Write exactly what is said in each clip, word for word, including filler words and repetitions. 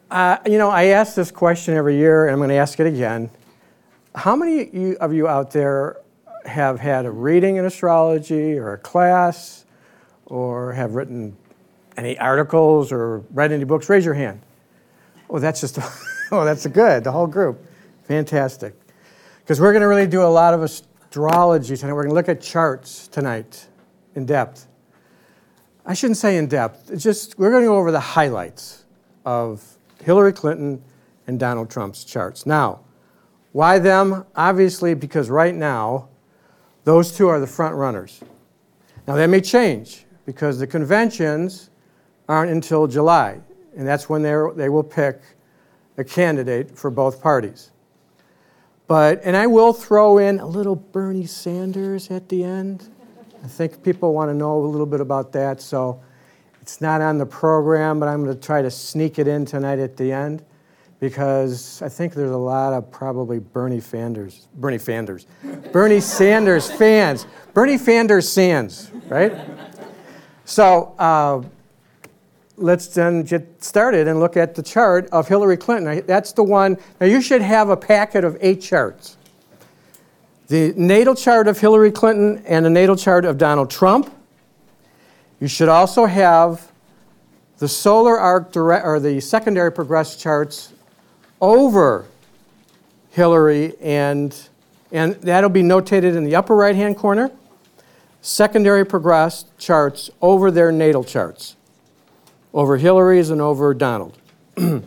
Uh, you know, I ask this question every year, and I'm going to ask it again. How many you, of you out there have had a reading in astrology or a class or have written any articles or read any books? Raise your hand. Oh, that's just, oh, that's good, the whole group. Fantastic. Because we're going to really do a lot of astrology tonight. We're going to look at charts tonight in depth. I shouldn't say in depth. It's just, we're going to go over the highlights of Hillary Clinton and Donald Trump's charts. Now, why them? Obviously, because right now, those two are the front runners. Now, that may change because the conventions aren't until July, and that's when they will pick a candidate for both parties. But, and I will throw in a little Bernie Sanders at the end. I think people want to know a little bit about that, so it's not on the program, but I'm going to try to sneak it in tonight at the end because I think there's a lot of probably Bernie Fanders, Bernie Fanders, Bernie Sanders fans, Bernie Fanders Sands, right? So uh, let's then get started and look at the chart of Hillary Clinton. That's the one. Now you should have a packet of eight charts. The natal chart of Hillary Clinton and the natal chart of Donald Trump. You should also have the solar arc direct, or the secondary progress charts over Hillary, and, and that'll be notated in the upper right-hand corner. Secondary progress charts over their natal charts, over Hillary's and over Donald. And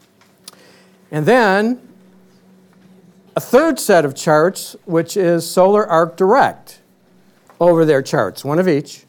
then a third set of charts, which is solar arc direct over their charts, one of each.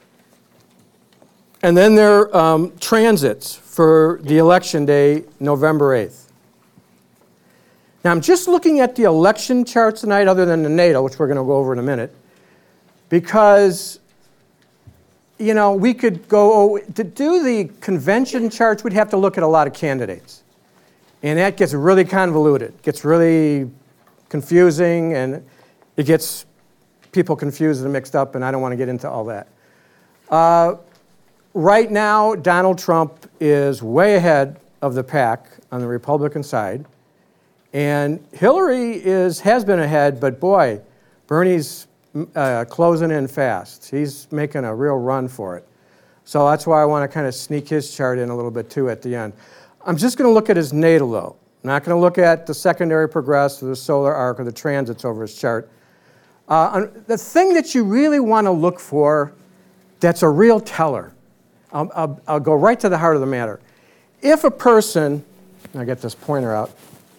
And then their um, transits for the election day, November eighth. Now, I'm just looking at the election charts tonight, other than the natal, which we're going to go over in a minute, because, you know, we could go, to do the convention charts, we'd have to look at a lot of candidates. And that gets really convoluted, gets really confusing, and it gets people confused and mixed up, and I don't want to get into all that. Uh, Right now, Donald Trump is way ahead of the pack on the Republican side. And Hillary is has been ahead, but boy, Bernie's uh, closing in fast. He's making a real run for it. So that's why I want to kind of sneak his chart in a little bit, too, at the end. I'm just going to look at his natal, though. I'm not going to look at the secondary progress or the solar arc or the transits over his chart. Uh, the thing that you really want to look for that's a real teller, I'll, I'll, I'll go right to the heart of the matter. If a person, I'll get this pointer out,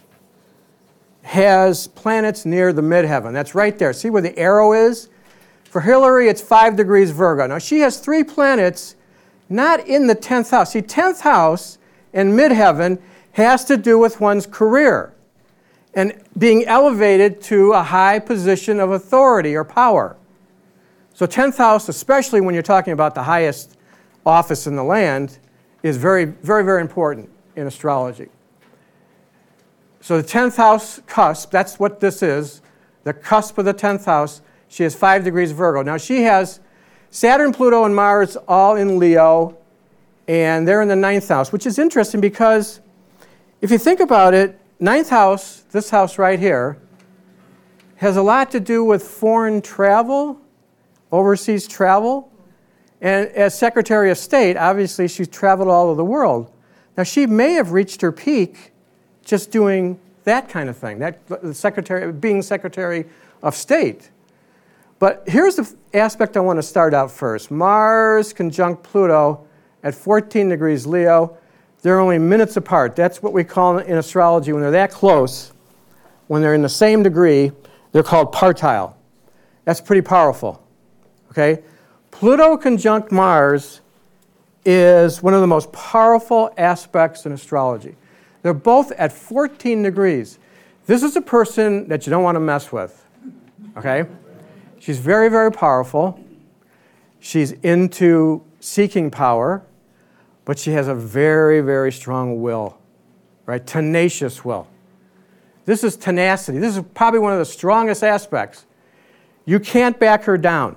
has planets near the midheaven, that's right there. See where the arrow is? For Hillary, it's five degrees Virgo. Now, she has three planets not in the tenth house. See, tenth house and midheaven has to do with one's career and being elevated to a high position of authority or power. So tenth house, especially when you're talking about the highest office in the land, is very, very, very important in astrology. So the tenth house cusp, that's what this is, the cusp of the tenth house, she has five degrees Virgo. Now she has Saturn, Pluto, and Mars all in Leo, and they're in the ninth house, which is interesting because if you think about it, ninth house, this house right here, has a lot to do with foreign travel, overseas travel. And as Secretary of State, obviously she's traveled all over the world. Now she may have reached her peak just doing that kind of thing, that the secretary, being Secretary of State. But here's the aspect I want to start out first. Mars conjunct Pluto at fourteen degrees Leo. They're only minutes apart. That's what we call in astrology, when they're that close, when they're in the same degree, they're called partile. That's pretty powerful, okay? Pluto conjunct Mars is one of the most powerful aspects in astrology. They're both at fourteen degrees. This is a person that you don't want to mess with, okay? She's very, very powerful. She's into seeking power, but she has a very, very strong will, right? Tenacious will. This is tenacity. This is probably one of the strongest aspects. You can't back her down.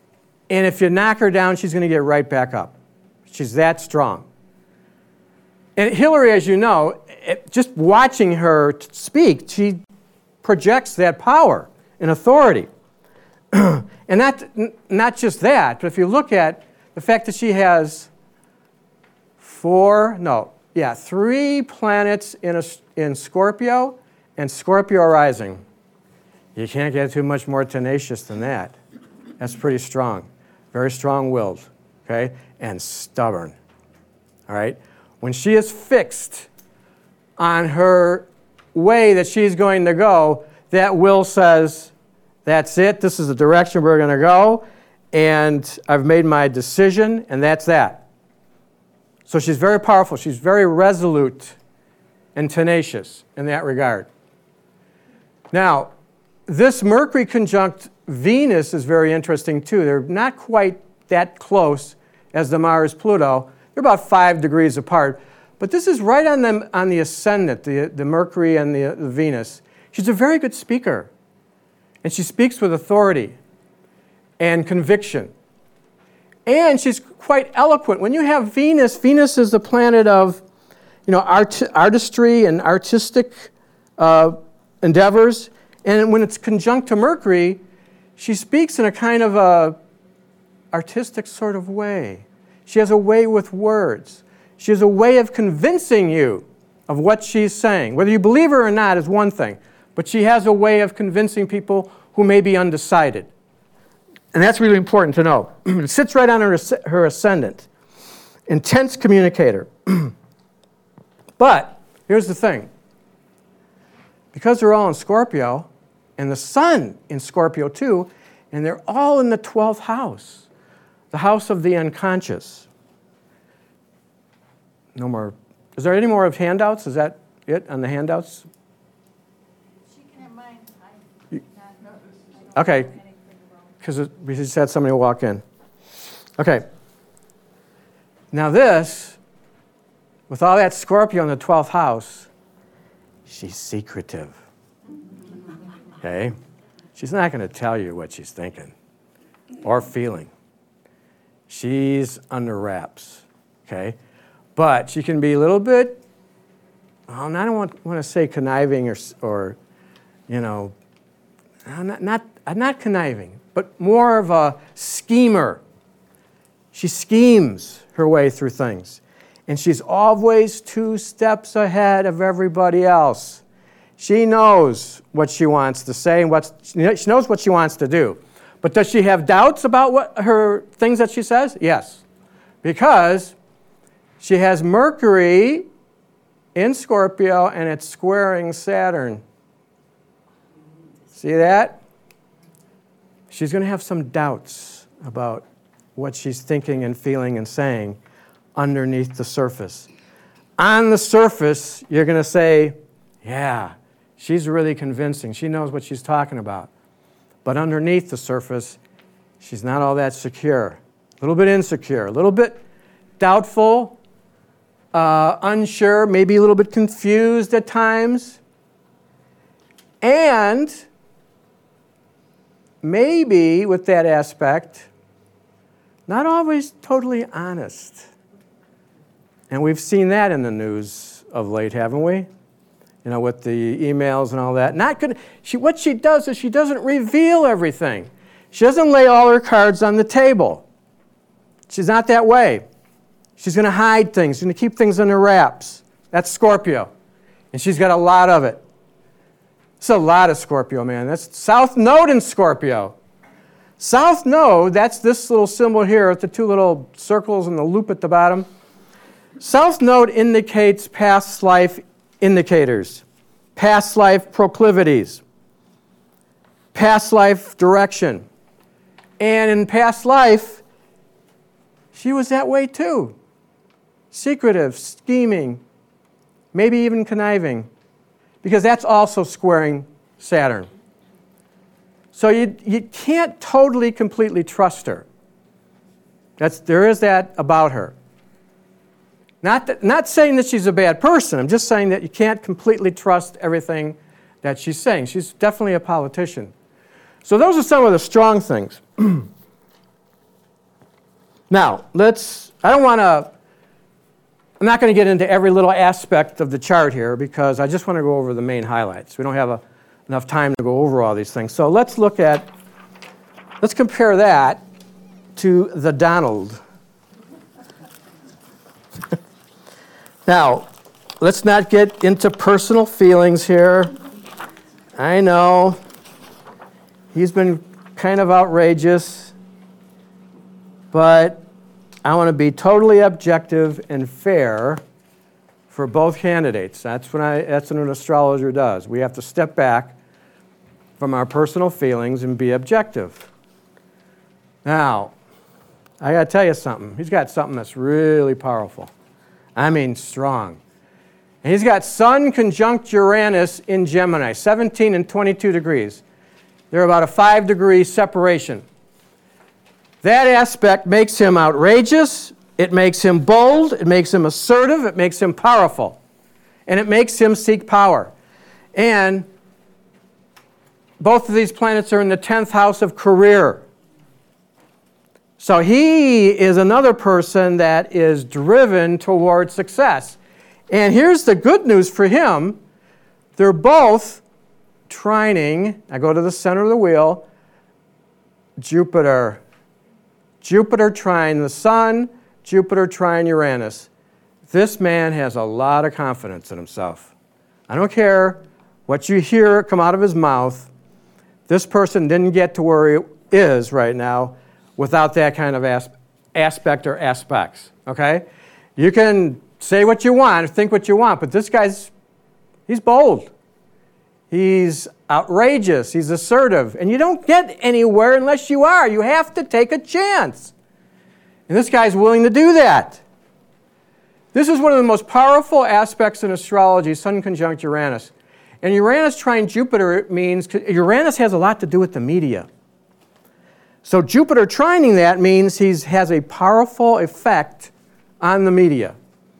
And if you knock her down, she's going to get right back up. She's that strong. And Hillary, as you know, it, just watching her t- speak, she projects that power and authority. And not, n- not just that, but if you look at the fact that she has four, no, yeah, three planets in, a, in Scorpio and Scorpio rising. You can't get too much more tenacious than that. That's pretty strong. Very strong-willed, okay, and stubborn, all right? When she is fixed on her way that she's going to go, that will says, that's it, this is the direction we're going to go, and I've made my decision, and that's that. So she's very powerful. She's very resolute and tenacious in that regard. Now, this Mercury conjunct Venus is very interesting too. They're not quite that close as the Mars-Pluto. They're about five degrees apart. But this is right on the, on the ascendant, the, the Mercury and the, the Venus. She's a very good speaker. And she speaks with authority and conviction. And she's quite eloquent. When you have Venus, Venus is the planet of, you know, art, artistry and artistic uh, endeavors. And when it's conjunct to Mercury, she speaks in a kind of a artistic sort of way. She has a way with words. She has a way of convincing you of what she's saying. Whether you believe her or not is one thing, but she has a way of convincing people who may be undecided. And that's really important to know. It sits right on her, her ascendant. Intense communicator. But here's the thing. Because they're all in Scorpio, and the sun in Scorpio too, and they're all in the twelfth house, the house of the unconscious. No more. Is there any more of handouts? Is that it on the handouts? She can have mine. You, okay. Because we just had somebody walk in. Okay. Now this, with all that Scorpio in the twelfth house, she's secretive. Okay? She's not going to tell you what she's thinking or feeling. She's under wraps. Okay? But she can be a little bit, well, I don't want, want to say conniving or, or you know, not, not, not conniving, but more of a schemer. She schemes her way through things. And she's always two steps ahead of everybody else. She knows what she wants to say and what she knows what she wants to do. But does she have doubts about what her things that she says? Yes. Because she has Mercury in Scorpio and it's squaring Saturn. See that? She's going to have some doubts about what she's thinking and feeling and saying underneath the surface. On the surface, you're going to say, yeah, she's really convincing. She knows what she's talking about. But underneath the surface, she's not all that secure. A little bit insecure, a little bit doubtful, uh, unsure, maybe a little bit confused at times. And maybe with that aspect, not always totally honest. And we've seen that in the news of late, haven't we? You know, with the emails and all that. Not good. She, what she does is she doesn't reveal everything. She doesn't lay all her cards on the table. She's not that way. She's going to hide things. She's going to keep things under wraps. That's Scorpio. And she's got a lot of it. It's a lot of Scorpio, man. That's South Node in Scorpio. South Node, that's this little symbol here with the two little circles and the loop at the bottom. South Node indicates past life indicators, past life proclivities, past life direction. And in past life, she was that way too. Secretive, scheming, maybe even conniving, because that's also squaring Saturn. So you, you can't totally, completely trust her. That's, there is that about her. Not, that, not saying that she's a bad person. I'm just saying that you can't completely trust everything that she's saying. She's definitely a politician. So those are some of the strong things. Now, let's, I don't want to I'm not going to get into every little aspect of the chart here because I just want to go over the main highlights. We don't have a, enough time to go over all these things. So let's look at, let's compare that to the Donald. Now, let's not get into personal feelings here. I know he's been kind of outrageous, but I want to be totally objective and fair for both candidates. That's what I, that's what an astrologer does. We have to step back from our personal feelings and be objective. Now, I got to tell you something. He's got something that's really powerful. I mean strong. And he's got Sun conjunct Uranus in Gemini, seventeen and twenty-two degrees. They're about a five degree separation. That aspect makes him outrageous, it makes him bold, it makes him assertive, it makes him powerful, and it makes him seek power. And both of these planets are in the tenth house of career. So he is another person that is driven toward success. And here's the good news for him. They're both trining, I go to the center of the wheel, Jupiter. Jupiter trine the Sun, Jupiter trine Uranus. This man has a lot of confidence in himself. I don't care what you hear come out of his mouth. This person didn't get to where he is right now without that kind of as- aspect or aspects, okay? You can say what you want, think what you want, but this guy's, he's bold. He's outrageous. He's assertive. And you don't get anywhere unless you are. You have to take a chance. And this guy's willing to do that. This is one of the most powerful aspects in astrology, Sun conjunct Uranus. And Uranus trine Jupiter means, Uranus has a lot to do with the media. So Jupiter trining that means he has a powerful effect on the media.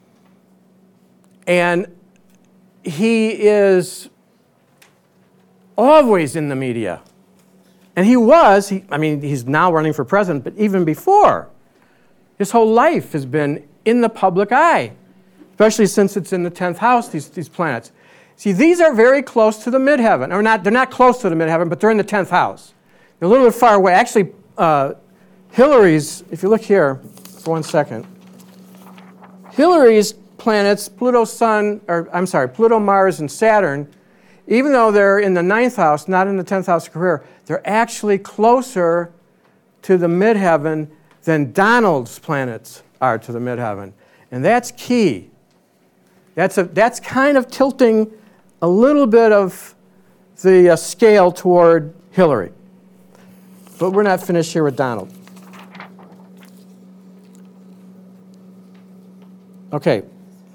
And he is always in the media. And he was, he, I mean, he's now running for president, but even before, his whole life has been in the public eye, especially since it's in the tenth house, these, these planets. See, these are very close to the midheaven, or not, they're not close to the midheaven, but they're in the tenth house. They're a little bit far away. Actually, uh, Hillary's, if you look here for one second, Hillary's planets, Pluto, Sun, or I'm sorry, Pluto, Mars, and Saturn, even though they're in the ninth house, not in the tenth house of career, they're actually closer to the midheaven than Donald's planets are to the midheaven. And that's key. That's, a, that's kind of tilting a little bit of the uh, scale toward Hillary. But we're not finished here with Donald. Okay.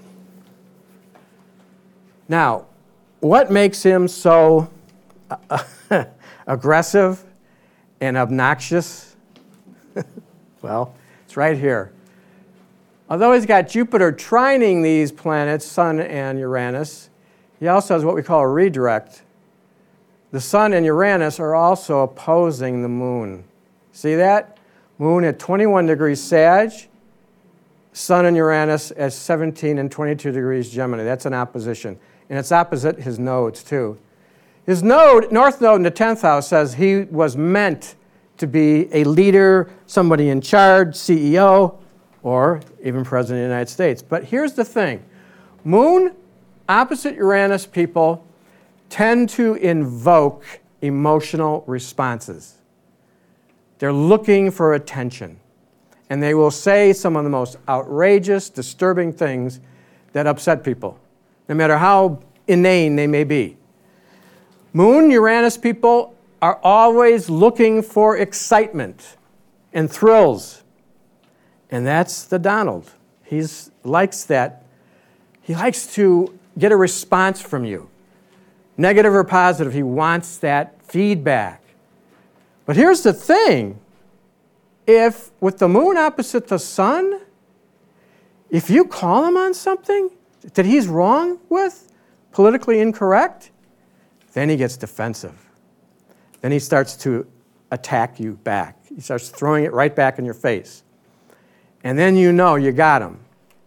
Now, what makes him so uh, aggressive and obnoxious? Well, it's right here. Although he's got Jupiter trining these planets, Sun and Uranus, he also has what we call a redirect. The Sun and Uranus are also opposing the Moon. See that? Moon at twenty-one degrees Sag, Sun and Uranus at seventeen and twenty-two degrees Gemini. That's an opposition. And it's opposite his nodes, too. His node, North Node in the tenth house, says he was meant to be a leader, somebody in charge, C E O, or even President of the United States. But here's the thing. Moon, opposite Uranus people, tend to invoke emotional responses. They're looking for attention. And they will say some of the most outrageous, disturbing things that upset people, no matter how inane they may be. Moon, Uranus people are always looking for excitement and thrills. And that's the Donald. He likes that. He likes to get a response from you. Negative or positive, he wants that feedback. But here's the thing. If, with the Moon opposite the Sun, if you call him on something that he's wrong with, politically incorrect, then he gets defensive. Then he starts to attack you back. He starts throwing it right back in your face. And then you know you got him.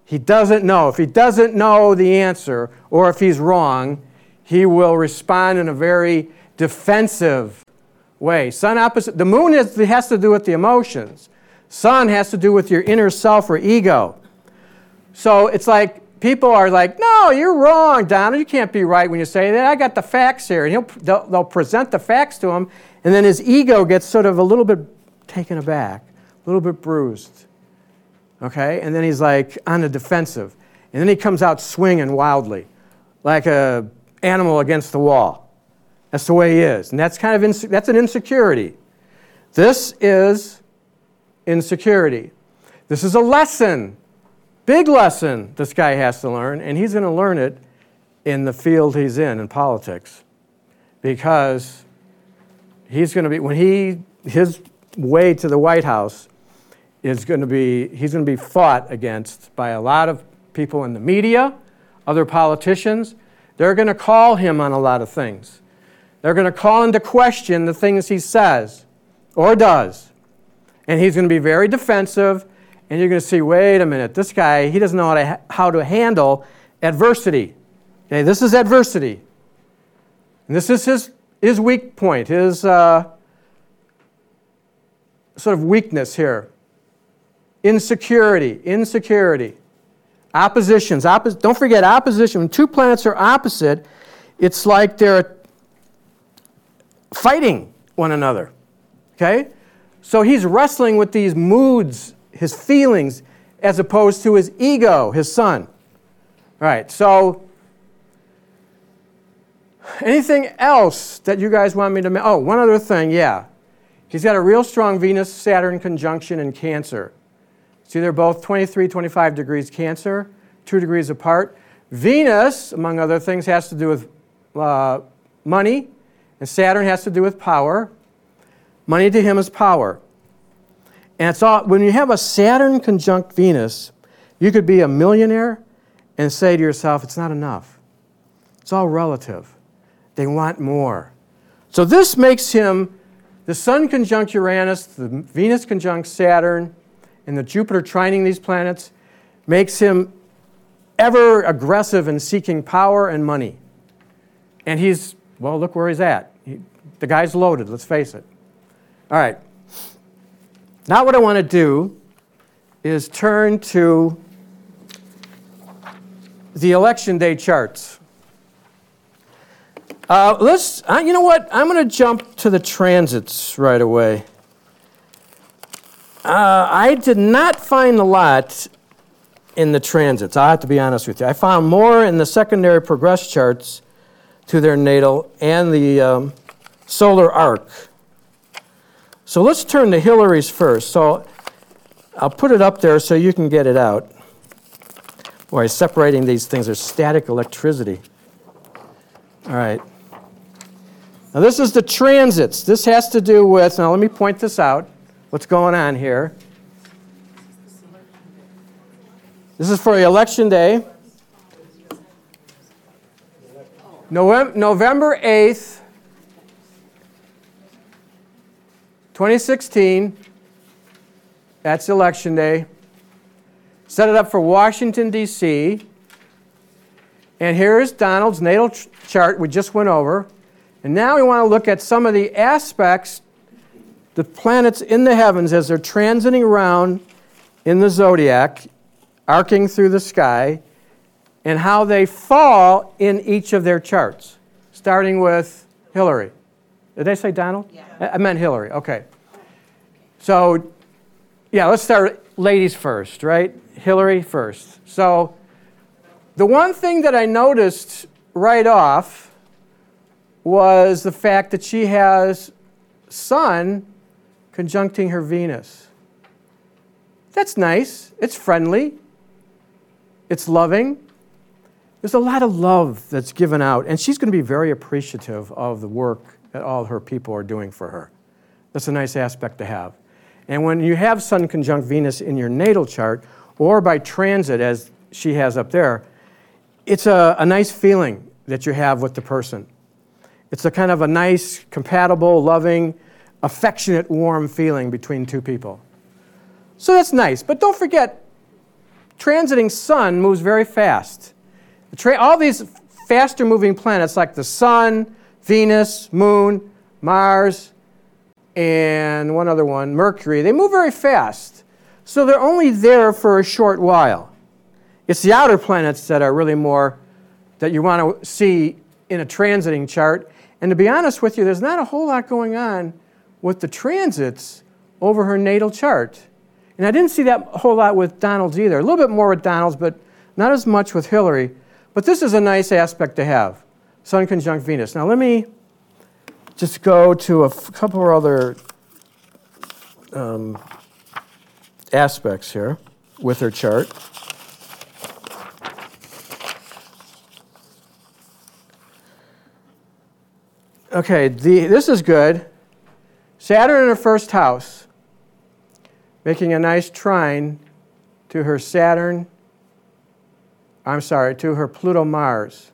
He doesn't know. If he doesn't know the answer, or if he's wrong, he will respond in a very defensive way. Sun opposite. The moon is, has to do with the emotions. Sun has to do with your inner self or ego. So it's like people are like, no, you're wrong, Donald. You can't be right when you say that. I got the facts here. And he'll, they'll, they'll present the facts to him, and then his ego gets sort of a little bit taken aback, a little bit bruised. Okay? And then he's like on the defensive. And then he comes out swinging wildly, like an animal against the wall. That's the way he is. And that's kind of inse- that's an insecurity. This is insecurity. This is a lesson, big lesson this guy has to learn, and he's going to learn it in the field he's in, in politics. Because he's going to be, when he, his way to the White House is going to be, he's going to be fought against by a lot of people in the media, other politicians. They're going to call him on a lot of things. They're going to call into question the things he says or does. And he's going to be very defensive, and you're going to see, wait a minute, this guy, he doesn't know how to, ha- how to handle adversity. Okay, this is adversity. And this is his, his weak point, his uh, sort of weakness here. Insecurity, insecurity. Oppositions. Oppos- don't forget, opposition. When two planets are opposite, it's like they're fighting one another. Okay? So he's wrestling with these moods, his feelings, as opposed to his ego, his sun. All right, so anything else that you guys want me to mention? Oh, one other thing, yeah. He's got a real strong Venus-Saturn conjunction in Cancer. See, they're both twenty-three, twenty-five degrees Cancer, two degrees apart. Venus, among other things, has to do with uh, money, and Saturn has to do with power. Money to him is power. And it's all, when you have a Saturn conjunct Venus, you could be a millionaire and say to yourself, it's not enough. It's all relative. They want more. So this makes him, the Sun conjunct Uranus, the Venus conjunct Saturn, and the Jupiter trining these planets, makes him ever aggressive in seeking power and money. And he's, well, look where he's at. He, the guy's loaded, let's face it. All right. Now what I want to do is turn to the election day charts. Uh, let's, uh, you know what? I'm going to jump to the transits right away. Uh, I did not find a lot in the transits. I have to be honest with you. I found more in the secondary progress charts to their natal and the um, solar arc. So let's turn to Hillary's first. So I'll put it up there so you can get it out. Boy, separating these things are static electricity. All right. Now this is the transits. This has to do with, now let me point this out. What's going on here? This is for election day. November eighth, twenty sixteen. That's election day. Set it up for Washington, D C And here's Donald's natal ch- chart we just went over. And now we want to look at some of the aspects, the planets in the heavens as they're transiting around in the zodiac, arcing through the sky, and how they fall in each of their charts, starting with Hillary. Did I say Donald? Yeah. I meant Hillary. Okay. So, yeah, let's start ladies first, right? Hillary first. So, the one thing that I noticed right off was the fact that she has Sun conjuncting her Venus. That's nice. It's friendly. It's loving. There's a lot of love that's given out, and she's going to be very appreciative of the work that all her people are doing for her. That's a nice aspect to have. And when you have Sun conjunct Venus in your natal chart, or by transit, as she has up there, it's a, a nice feeling that you have with the person. It's a kind of a nice, compatible, loving, affectionate, warm feeling between two people. So that's nice. But don't forget, transiting sun moves very fast. The tra- all these faster moving planets like the sun, Venus, Moon, Mars, and one other one, Mercury, they move very fast. So they're only there for a short while. It's the outer planets that are really more that you want to see in a transiting chart. And to be honest with you, there's not a whole lot going on with the transits over her natal chart. And I didn't see that a whole lot with Donald's either. A little bit more with Donald's, but not as much with Hillary. But this is a nice aspect to have, Sun conjunct Venus. Now let me just go to a f- couple of other um, aspects here with her chart. Okay, the, this is good. Saturn in her first house, making a nice trine to her Saturn, I'm sorry, to her Pluto-Mars.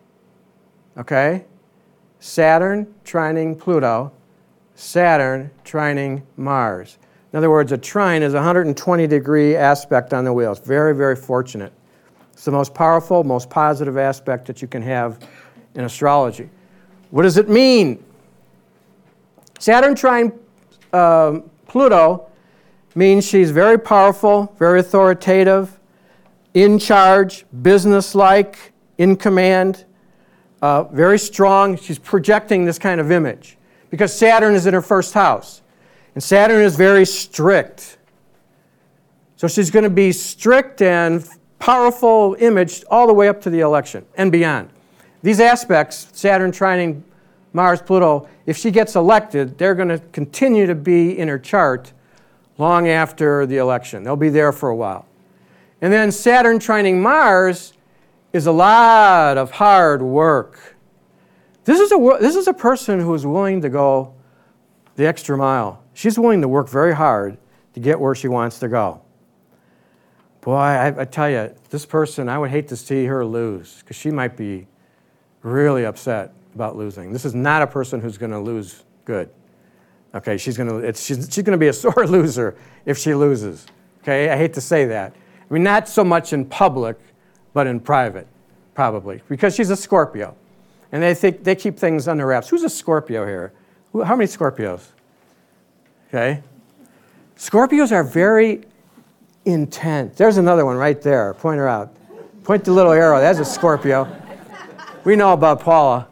Okay? Saturn trining Pluto, Saturn trining Mars. In other words, a trine is a one hundred twenty degree aspect on the wheel. It's very, very fortunate. It's the most powerful, most positive aspect that you can have in astrology. What does it mean? Saturn trine um, Pluto means she's very powerful, very authoritative, in charge, businesslike, in command, uh, very strong. She's projecting this kind of image because Saturn is in her first house. And Saturn is very strict. So she's going to be strict and powerful image all the way up to the election and beyond. These aspects, Saturn trining Mars, Pluto, if she gets elected, they're going to continue to be in her chart long after the election. They'll be there for a while. And then Saturn trining Mars is a lot of hard work. This is a, this is a person who is willing to go the extra mile. She's willing to work very hard to get where she wants to go. Boy, I, I tell you, this person, I would hate to see her lose because she might be really upset about losing. This is not a person who's going to lose good. Okay, she's going to it's, she's, she's going to be a sore loser if she loses. Okay, I hate to say that. I mean, not so much in public, but in private, probably, because she's a Scorpio, and they think they keep things under wraps. Who's a Scorpio here? Who, how many Scorpios? Okay, Scorpios are very intense. There's another one right there. Point her out. Point the little arrow. That's a Scorpio. We know about Paula.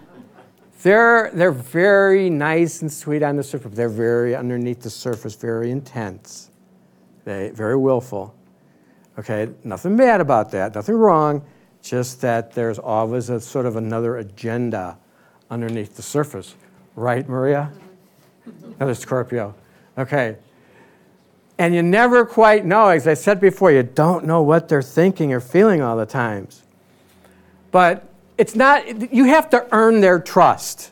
They're, they're very nice and sweet on the surface. They're very, underneath the surface, very intense. They very willful. Okay, nothing bad about that, nothing wrong, just that there's always a sort of another agenda underneath the surface. Right, Maria? Another Scorpio. Okay. And you never quite know, as I said before, you don't know what they're thinking or feeling all the times. But it's not, you have to earn their trust.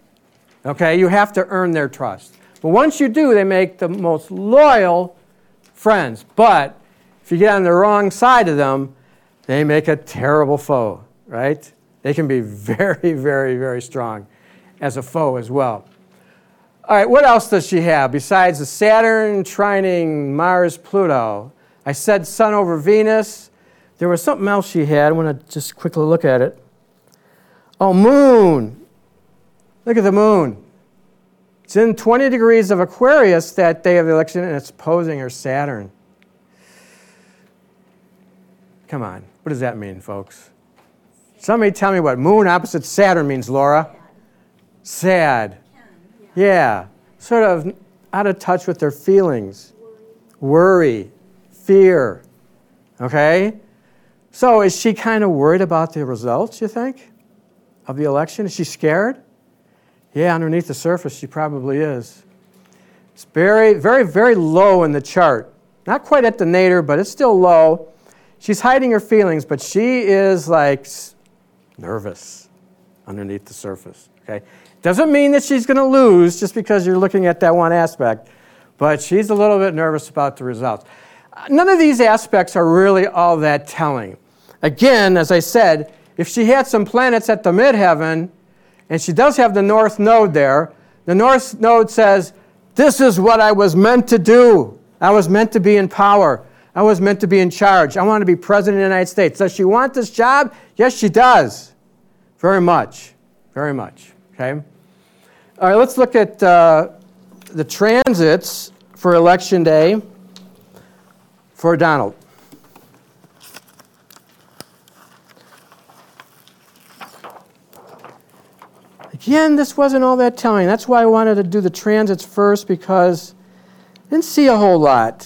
Okay, you have to earn their trust. But once you do, they make the most loyal friends. But if you get on the wrong side of them, they make a terrible foe, right? They can be very, very, very strong as a foe as well. All right, what else does she have besides the Saturn trining Mars, Pluto? I said Sun over Venus. There was something else she had. I want to just quickly look at it. Oh, Moon. Look at the Moon. It's in twenty degrees of Aquarius that day of the election, and it's opposing her Saturn. Come on. What does that mean, folks? Somebody tell me what Moon opposite Saturn means, Laura. Sad. Yeah. Sort of out of touch with their feelings. Worry. Fear. Okay? So is she kind of worried about the results, you think, of the election? Is she scared? Yeah, underneath the surface, she probably is. It's very, very, very low in the chart. Not quite at the nadir, but it's still low. She's hiding her feelings, but she is like nervous underneath the surface. Okay, doesn't mean that she's going to lose just because you're looking at that one aspect, but she's a little bit nervous about the results. None of these aspects are really all that telling. Again, as I said, if she had some planets at the midheaven, and she does have the North Node there, the North Node says, this is what I was meant to do. I was meant to be in power. I I was meant to be in charge. I want to be president of the United States. Does she want this job? Yes, she does. Very much. Very much. Okay? All right, let's look at uh, the transits for Election Day for Donald. Again, this wasn't all that telling. That's why I wanted to do the transits first, because I didn't see a whole lot.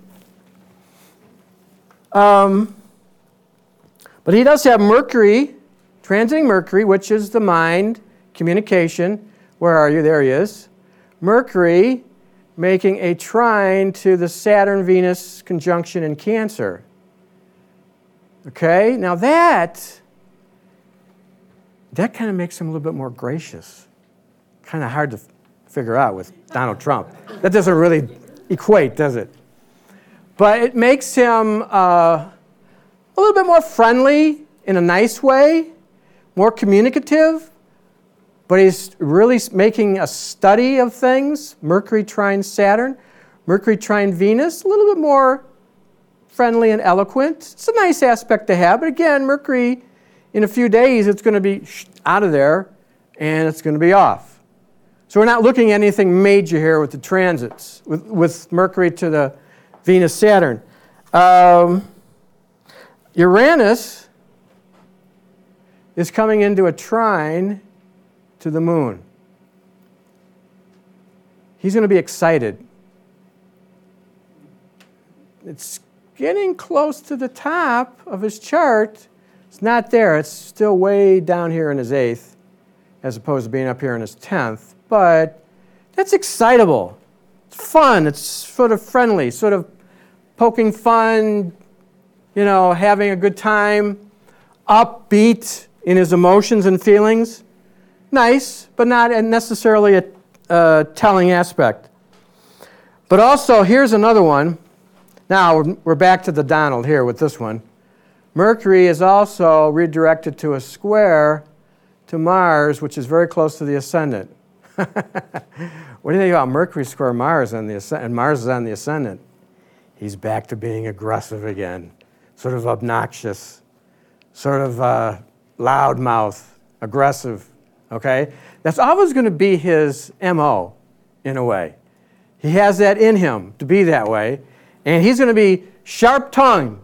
Um, but he does have Mercury, transiting Mercury, which is the mind, communication. Where are you? There he is. Mercury making a trine to the Saturn-Venus conjunction in Cancer. Okay, now that, that kind of makes him a little bit more gracious. Kind of hard to f- figure out with Donald Trump. That doesn't really equate, does it? But it makes him uh, a little bit more friendly in a nice way, more communicative, but he's really making a study of things. Mercury trine Saturn, Mercury trine Venus, a little bit more friendly and eloquent. It's a nice aspect to have, but again, Mercury, in a few days, it's going to be out of there, and it's going to be off. So we're not looking at anything major here with the transits, with, with Mercury to the Venus-Saturn. Um, Uranus is coming into a trine to the moon. He's going to be excited. It's getting close to the top of his chart. It's not there. It's still way down here in his eighth, as opposed to being up here in his tenth. But that's excitable. It's fun. It's sort of friendly, sort of poking fun, you know, having a good time, upbeat in his emotions and feelings. Nice, but not necessarily a uh, telling aspect. But also, here's another one. Now, we're back to the Donald here with this one. Mercury is also redirected to a square to Mars, which is very close to the ascendant. What do you think about Mercury square Mars on the ascendant, and Mars is on the ascendant? He's back to being aggressive again, sort of obnoxious, sort of uh, loudmouth, aggressive. Okay? That's always going to be his M O, in a way. He has that in him to be that way, and he's going to be sharp-tongued.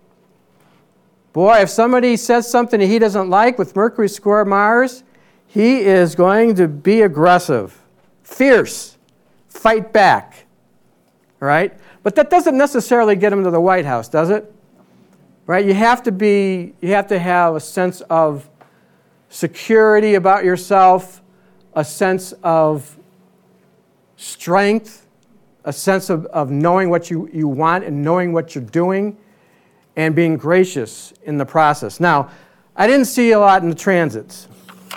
Boy, if somebody says something that he doesn't like with Mercury square Mars, he is going to be aggressive, fierce, fight back. All right? But that doesn't necessarily get him to the White House, does it? Right? You have to be, you have to have a sense of security about yourself, a sense of strength, a sense of, of knowing what you, you want and knowing what you're doing, and being gracious in the process. Now, I didn't see a lot in the transits.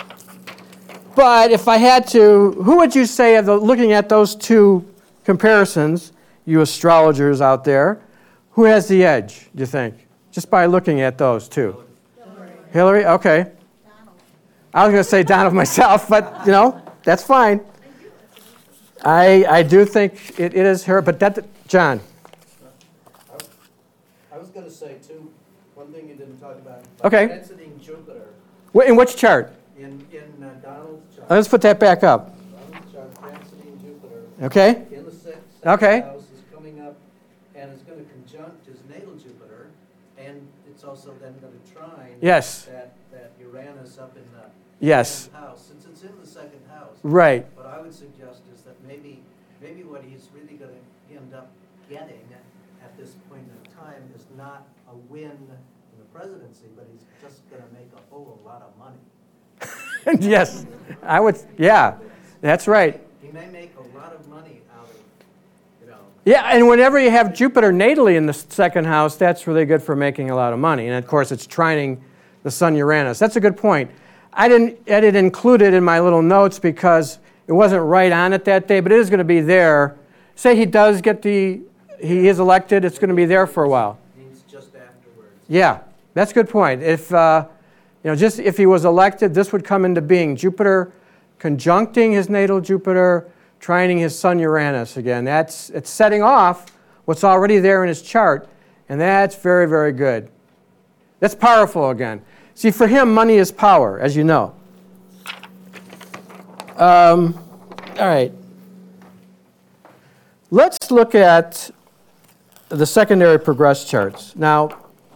But if I had to, who would you say, of the, looking at those two comparisons, you astrologers out there, who has the edge, do you think? Just by looking at those two. Hillary. Hillary? Okay. Donald. I was going to say Donald myself, but, you know, that's fine. I I do think it, it is her, but that, John. I was going to say, too, one thing you didn't talk about. Okay. Transiting Jupiter Wh- In which chart? in, in uh, Donald's chart. Let's put that back up. Donald's chart, transiting Jupiter Okay? in the sixth Okay. house is coming up, and it's going to conjunct his natal Jupiter, and it's also then going to trine Yes. that, that Uranus up in the Yes. second house. Since it's in the second house, Right. what I would suggest is that maybe, maybe what he's really going to end up getting at this point in time is not a win in the presidency, but he's just going to make a whole lot of money. Yes. I would, yeah. That's right. He may make a lot of money out of, you know, Yeah, and whenever you have Jupiter natally in the second house, that's really good for making a lot of money. And of course, it's trining the Sun Uranus. That's a good point. I didn't, I didn't include it in my little notes because it wasn't right on it that day, but it is going to be there. Say he does get the, he is elected, it's going to be there for a while. means just afterwards. Yeah, that's a good point. If, uh, you know, just if he was elected, this would come into being. Jupiter conjuncting his natal Jupiter, trining his Sun Uranus again. That's, it's setting off what's already there in his chart, And that's very, very good. That's powerful again. See, for him, money is power, as you know. Um, all right. Let's look at the secondary progressed charts. Now,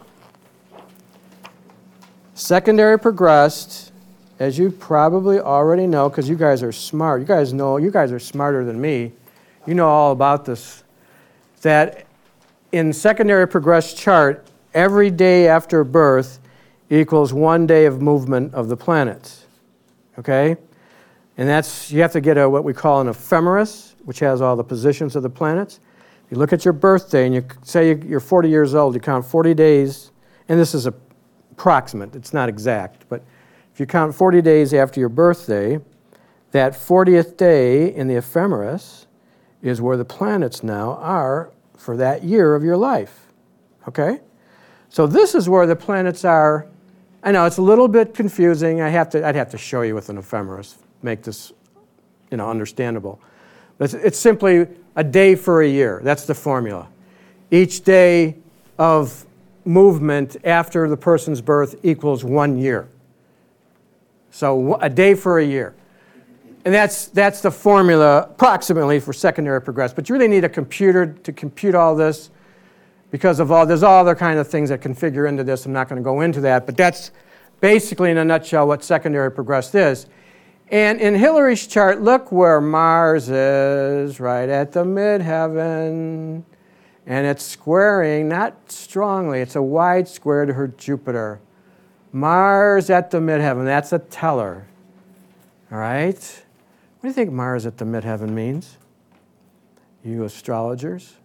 secondary progressed, as you probably already know, because you guys are smart. You guys know, you guys are smarter than me. You know all about this. That in secondary progressed chart, every day after birth equals one day of movement of the planets. Okay? And that's, you have to get a, what we call an ephemeris, which has all the positions of the planets. You look at your birthday and you say you're forty years old, you count forty days, and this is approximate, it's not exact, but if you count forty days after your birthday, that fortieth day in the ephemeris is where the planets now are for that year of your life. Okay? So this is where the planets are. I know it's a little bit confusing. I have to, I'd have to show you with an ephemeris, make this, you know, understandable. But it's, it's simply a day for a year. That's the formula. Each day of movement after the person's birth equals one year. So a day for a year. And that's, that's the formula approximately for secondary progressed. But you really need a computer to compute all this because of all, there's all other kind of things that can figure into this. I'm not going to go into that. But that's basically in a nutshell what secondary progressed is. And in Hillary's chart, look where Mars is, right at the midheaven. And it's squaring, not strongly, it's a wide square to her Jupiter. Mars at the midheaven, that's a teller. All right? What do you think Mars at the midheaven means? You astrologers?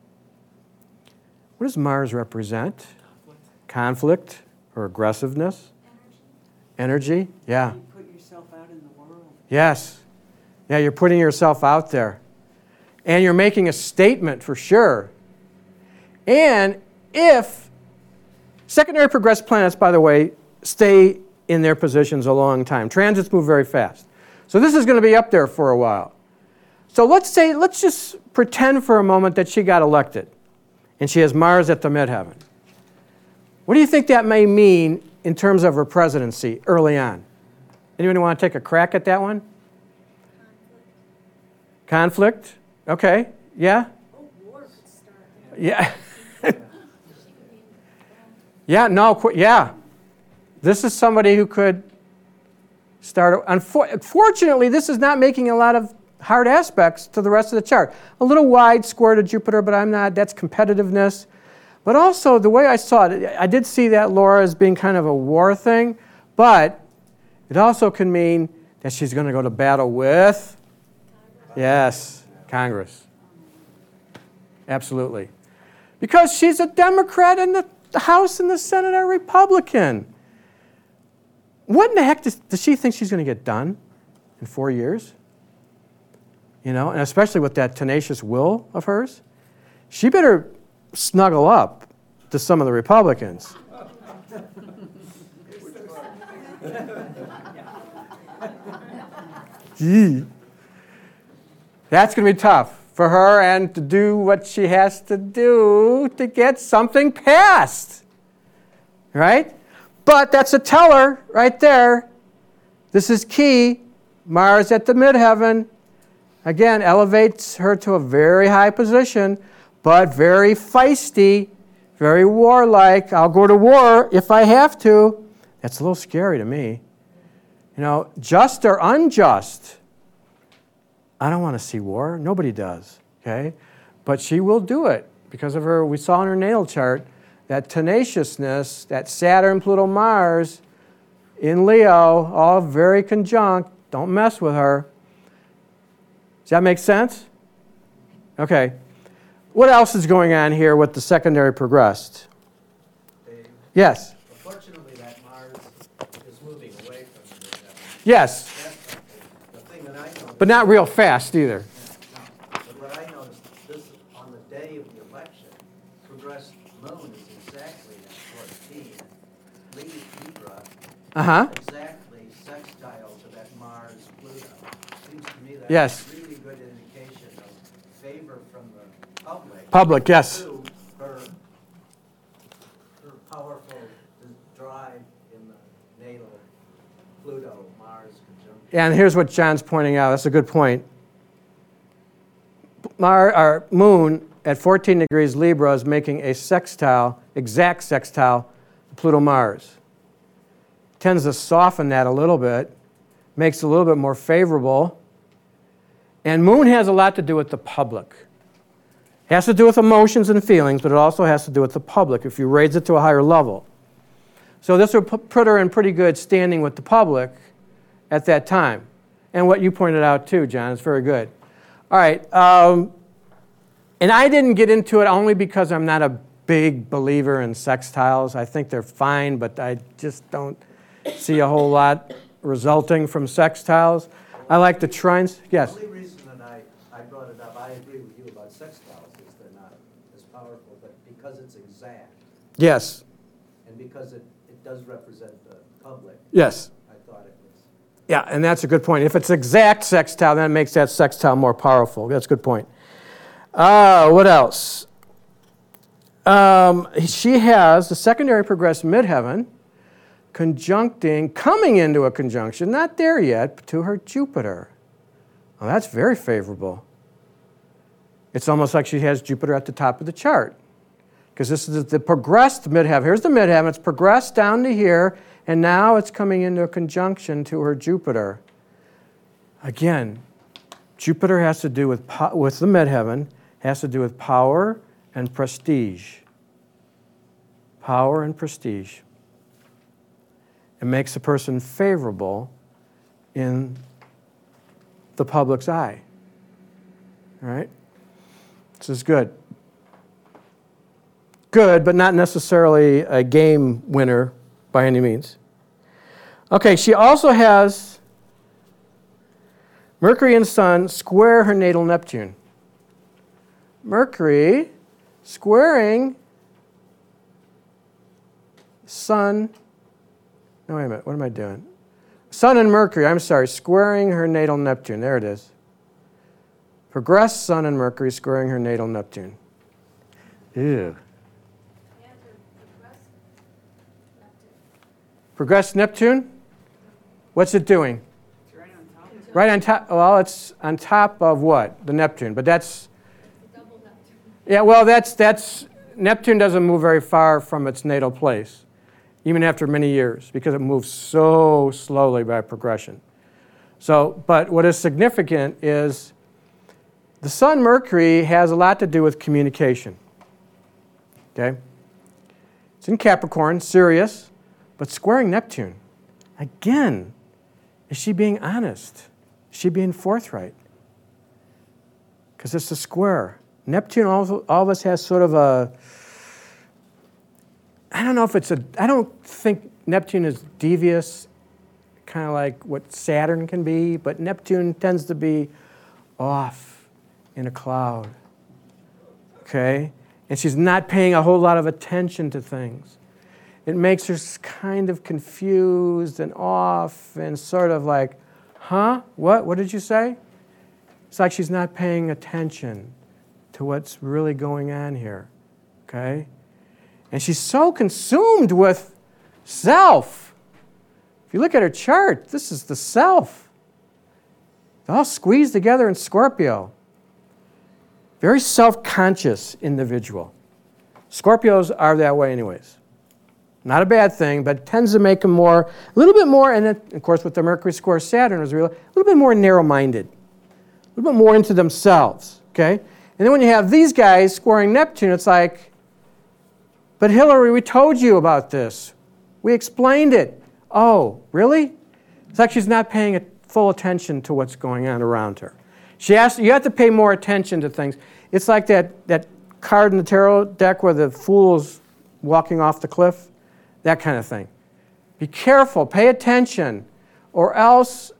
What does Mars represent? Conflict. Conflict or aggressiveness? Energy. Energy? Yeah. You put yourself out in the world. Yes. Yeah, you're putting yourself out there. And you're making a statement for sure. And if secondary progressed planets, by the way, stay in their positions a long time. Transits move very fast. So this is going to be up there for a while. So let's say, let's just pretend for a moment that she got elected and she has Mars at the midheaven. What do you think that may mean in terms of her presidency early on? Anybody want to take a crack at that one? Conflict. Conflict? Okay. Yeah? Oh, war could start. Yeah. She could be, Yeah, no, qu- yeah. This is somebody who could start. Unfortunately, this is not making a lot of hard aspects to the rest of the chart. A little wide square to Jupiter, but I'm not. That's competitiveness. But also, the way I saw it, I did see that, Laura, as being kind of a war thing, but it also can mean that she's going to go to battle with, yes, Congress. Absolutely. Because she's a Democrat and the The House and the Senate are Republican. What in the heck does, does she think she's going to get done in four years? You know, and especially with that tenacious will of hers. She better snuggle up to some of the Republicans. Gee. That's going to be tough for her and to do what she has to do to get something passed. Right? But that's a teller right there. This is key. Mars at the midheaven. Again, elevates her to a very high position, but very feisty, very warlike. I'll go to war if I have to. That's a little scary to me. You know, just or unjust. I don't want to see war. Nobody does, okay? But she will do it because of her, we saw in her natal chart, that tenaciousness, that Saturn, Pluto, Mars in Leo, all very conjunct. Don't mess with her. Does that make sense? Okay. What else is going on here with the secondary progressed? Dave, Yes. Unfortunately, that Mars is moving away from the midheaven. Yes. That's the thing that I noticed. But not real fast either. No, but what I noticed, this, on the day of the election, progressed moon is exactly at fourteen. Libra, Uh-huh. exactly sextile to that Mars Pluto. Seems to me that's Yes. a really good indication of favor from the public. Public, yes. To her Pluto, Mars conjunction. And here's what John's pointing out. That's a good point. Mar, our moon at fourteen degrees Libra is making a sextile, exact sextile, to Pluto-Mars. Tends to soften that a little bit, makes it a little bit more favorable. And moon has a lot to do with the public. It has to do with emotions and feelings, but it also has to do with the public if you raise it to a higher level. So this would put her in pretty good standing with the public at that time. And what you pointed out too, John, is very good. All right. Um, and I didn't get into it only because I'm not a big believer in sextiles. I think they're fine, but I just don't see a whole lot resulting from sextiles. I like the trines. Yes? The only reason that I, I brought it up, I agree with you about sextiles, is they're not as powerful, but because it's exact, Yes. and because it, it does represent the public, Yes. I thought it was. Yeah, and that's a good point. If it's exact sextile, then it makes that sextile more powerful. That's a good point. Uh, what else? Um, she has the secondary progressed midheaven conjuncting, coming into a conjunction, not there yet, to her Jupiter. Well, that's very favorable. It's almost like she has Jupiter at the top of the chart. Because this is the progressed midheaven. Here's the midheaven. It's progressed down to here, and now it's coming into a conjunction to her Jupiter. Again, Jupiter has to do with, po- with the midheaven, has to do with power and prestige. Power and prestige. It makes a person favorable in the public's eye. All right? This is good. Good, but not necessarily a game winner by any means. Okay, she also has Mercury and Sun square her natal Neptune. Mercury squaring Sun. No, wait a minute. What am I doing? Sun and Mercury, I'm sorry, squaring her natal Neptune. There it is. Progressed Sun and Mercury squaring her natal Neptune. Ew. Progressed Neptune? What's it doing? It's right on top of it. Right on top. Well, it's on top of what? The Neptune. But that's. Yeah, well, that's that's Neptune doesn't move very far from its natal place, even after many years, because it moves so slowly by progression. So, but what is significant is the Sun Mercury has a lot to do with communication. Okay? It's in Capricorn, Sirius, but squaring Neptune. Again, is she being honest? Is she being forthright? Because it's a square. Neptune, all, all of us has sort of a, I don't know if it's a, I don't think Neptune is devious, kind of like what Saturn can be, but Neptune tends to be off in a cloud, okay? And she's not paying a whole lot of attention to things. It makes her kind of confused and off and sort of like, huh? What? What did you say? It's like she's not paying attention to what's really going on here, okay? And she's so consumed with self. If you look at her chart, this is the self. It's all squeezed together in Scorpio. Very self-conscious individual. Scorpios are that way anyways. Not a bad thing, but it tends to make them more, a little bit more, and it, of course with the Mercury square Saturn, is a little bit more narrow-minded. A little bit more into themselves, okay? And then when you have these guys squaring Neptune, it's like, but Hillary, we told you about this. We explained it. Oh, really? It's like she's not paying full attention to what's going on around her. She has, you have to pay more attention to things. It's like that, that card in the tarot deck where the fool's walking off the cliff, that kind of thing. Be careful, pay attention, or else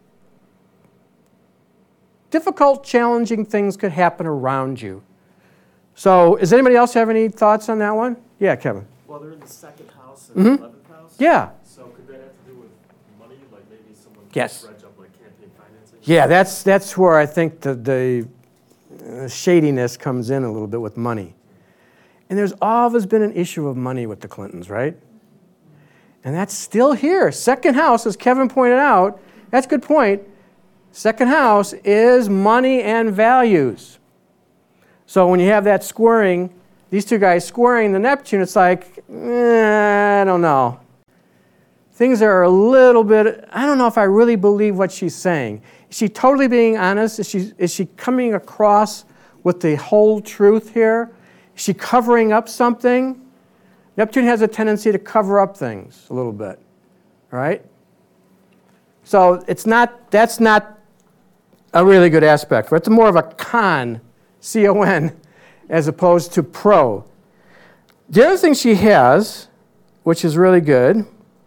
difficult, challenging things could happen around you. So, does anybody else have any thoughts on that one? Yeah, Kevin. Well, they're in the second house and Mhm. eleventh house. Yeah. So could that have to do with money? Like maybe someone Yes. dredge up like campaign financing? Yeah, that's that's where I think the, the uh, shadiness comes in a little bit with money. And there's always been an issue of money with the Clintons, right? And that's still here. Second house, as Kevin pointed out, that's a good point. Second house is money and values. So when you have that squaring, these two guys squaring the Neptune, it's like, eh, I don't know. Things are a little bit, I don't know if I really believe what she's saying. Is she totally being honest? Is she, is she coming across with the whole truth here? Is she covering up something? Neptune has a tendency to cover up things a little bit, all right? So it's not, that's not a really good aspect. It's more of a con, C O N, as opposed to pro. The other thing she has, which is really good,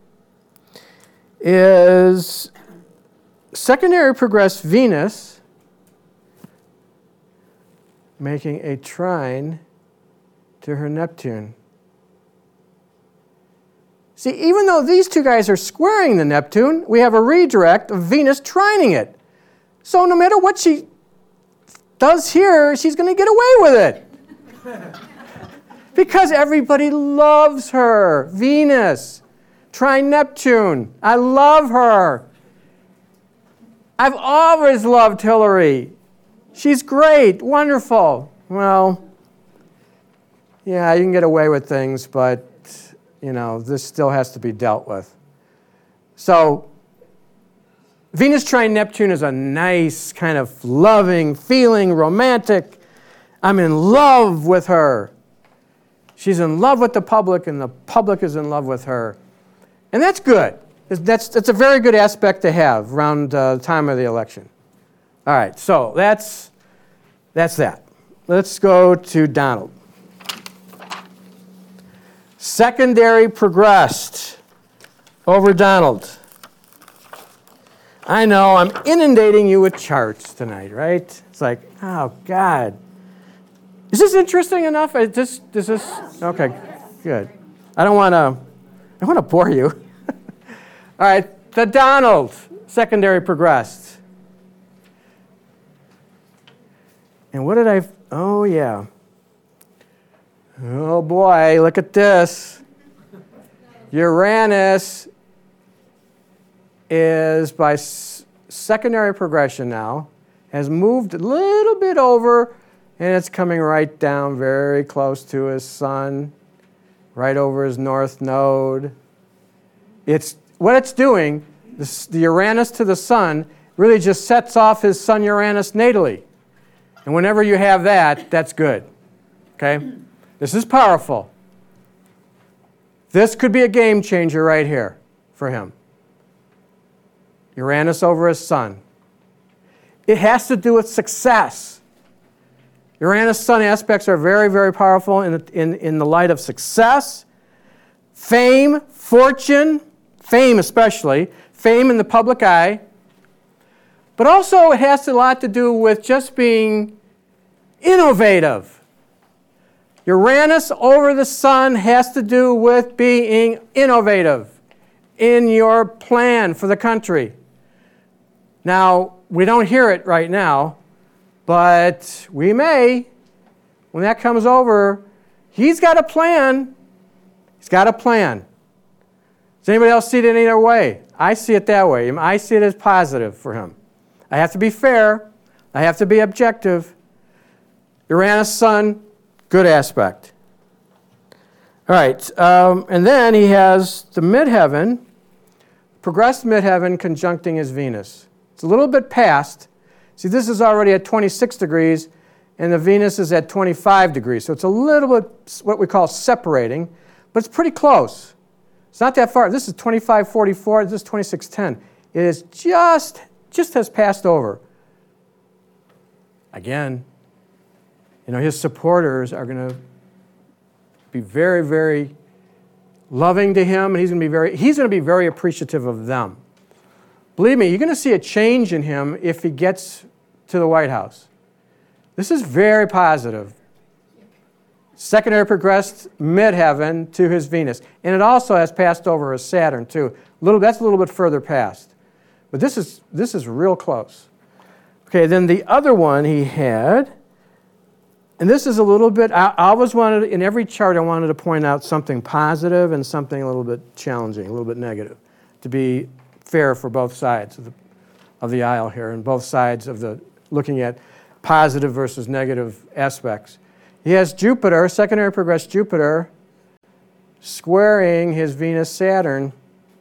is secondary progressed Venus making a trine to her Neptune. See, even though these two guys are squaring the Neptune, we have a redirect of Venus trining it. So no matter what she does here, she's going to get away with it. Because everybody loves her. Venus, trine Neptune. I love her. I've always loved Hillary. She's great, wonderful. Well, yeah, you can get away with things, but you know, this still has to be dealt with. So, Venus trine Neptune is a nice, kind of loving, feeling, romantic. I'm in love with her. She's in love with the public, and the public is in love with her. And that's good. That's, that's a very good aspect to have around uh, the time of the election. All right, so that's, that's that. Let's go to Donald. Secondary progressed over Donald. I know, I'm inundating you with charts tonight, right? It's like, oh, God. Is this interesting enough? Is this, is this, okay, good. I don't want to, I want to bore you. All right, the Donald, secondary progressed. And what did I, oh, yeah. Oh boy, look at this. Uranus is by s- secondary progression now, has moved a little bit over, and it's coming right down very close to his sun, right over his north node. It's what it's doing, this, the Uranus to the sun, really just sets off his sun-Uranus natally. And whenever you have that, that's good, okay? This is powerful. This could be a game changer right here for him. Uranus over his sun. It has to do with success. Uranus-Sun aspects are very, very powerful in the, in, in the light of success, fame, fortune, fame especially, fame in the public eye. But also it has a lot to do with just being innovative. Uranus over the sun has to do with being innovative in your plan for the country. Now, we don't hear it right now, but we may. When that comes over, he's got a plan. He's got a plan. Does anybody else see it any other way? I see it that way. I see it as positive for him. I have to be fair. I have to be objective. Uranus, Sun, good aspect. All right, um, and then he has the midheaven, progressed midheaven conjuncting his Venus. It's a little bit past. See, this is already at twenty-six degrees, and the Venus is at twenty-five degrees. So it's a little bit what we call separating, but it's pretty close. It's not that far. This is twenty-five forty-four. This is twenty-six ten. It is just, just has passed over. Again, you know, his supporters are going to be very, very loving to him, and he's going to be very, he's going to be very appreciative of them. Believe me, you're going to see a change in him if he gets to the White House. This is very positive. Secondary progressed midheaven to his Venus. And it also has passed over his Saturn, too. A little, that's a little bit further past. But this is, this is real close. Okay, then the other one he had And this is a little bit, I I always wanted, in every chart, I wanted to point out something positive and something a little bit challenging, a little bit negative, to be fair for both sides of the, of the aisle here, and both sides of the, looking at positive versus negative aspects. He has Jupiter, secondary progressed Jupiter, squaring his Venus-Saturn,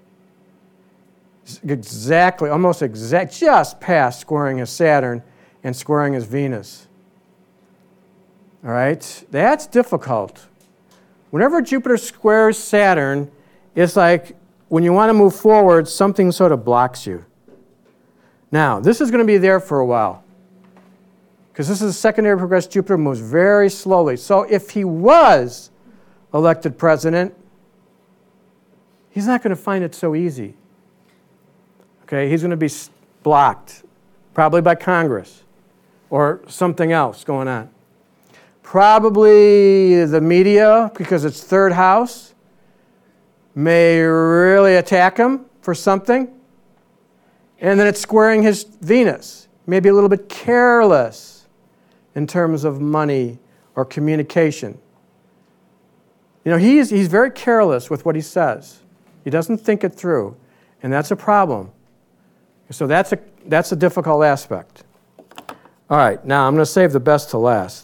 exactly, almost exact, just past squaring his Saturn and squaring his Venus. All right, that's difficult. Whenever Jupiter squares Saturn, it's like when you want to move forward, something sort of blocks you. Now, this is going to be there for a while, because this is a secondary progressed Jupiter, moves very slowly. So if he was elected president, he's not going to find it so easy. Okay, he's going to be blocked, probably by Congress or something else going on. Probably the media, because it's third house, may really attack him for something. And then it's squaring his Venus. Maybe a little bit careless in terms of money or communication. You know, he's, he's very careless with what he says. He doesn't think it through, and that's a problem. So that's a, that's a difficult aspect. All right, now I'm going to save the best to last.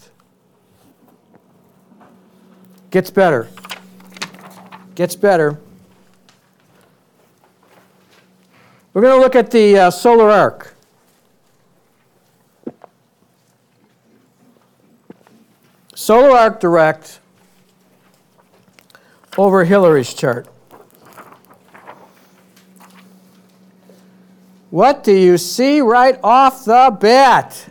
Gets better. Gets better. We're going to look at the uh, solar arc. Solar arc direct over Hillary's chart. What do you see right off the bat?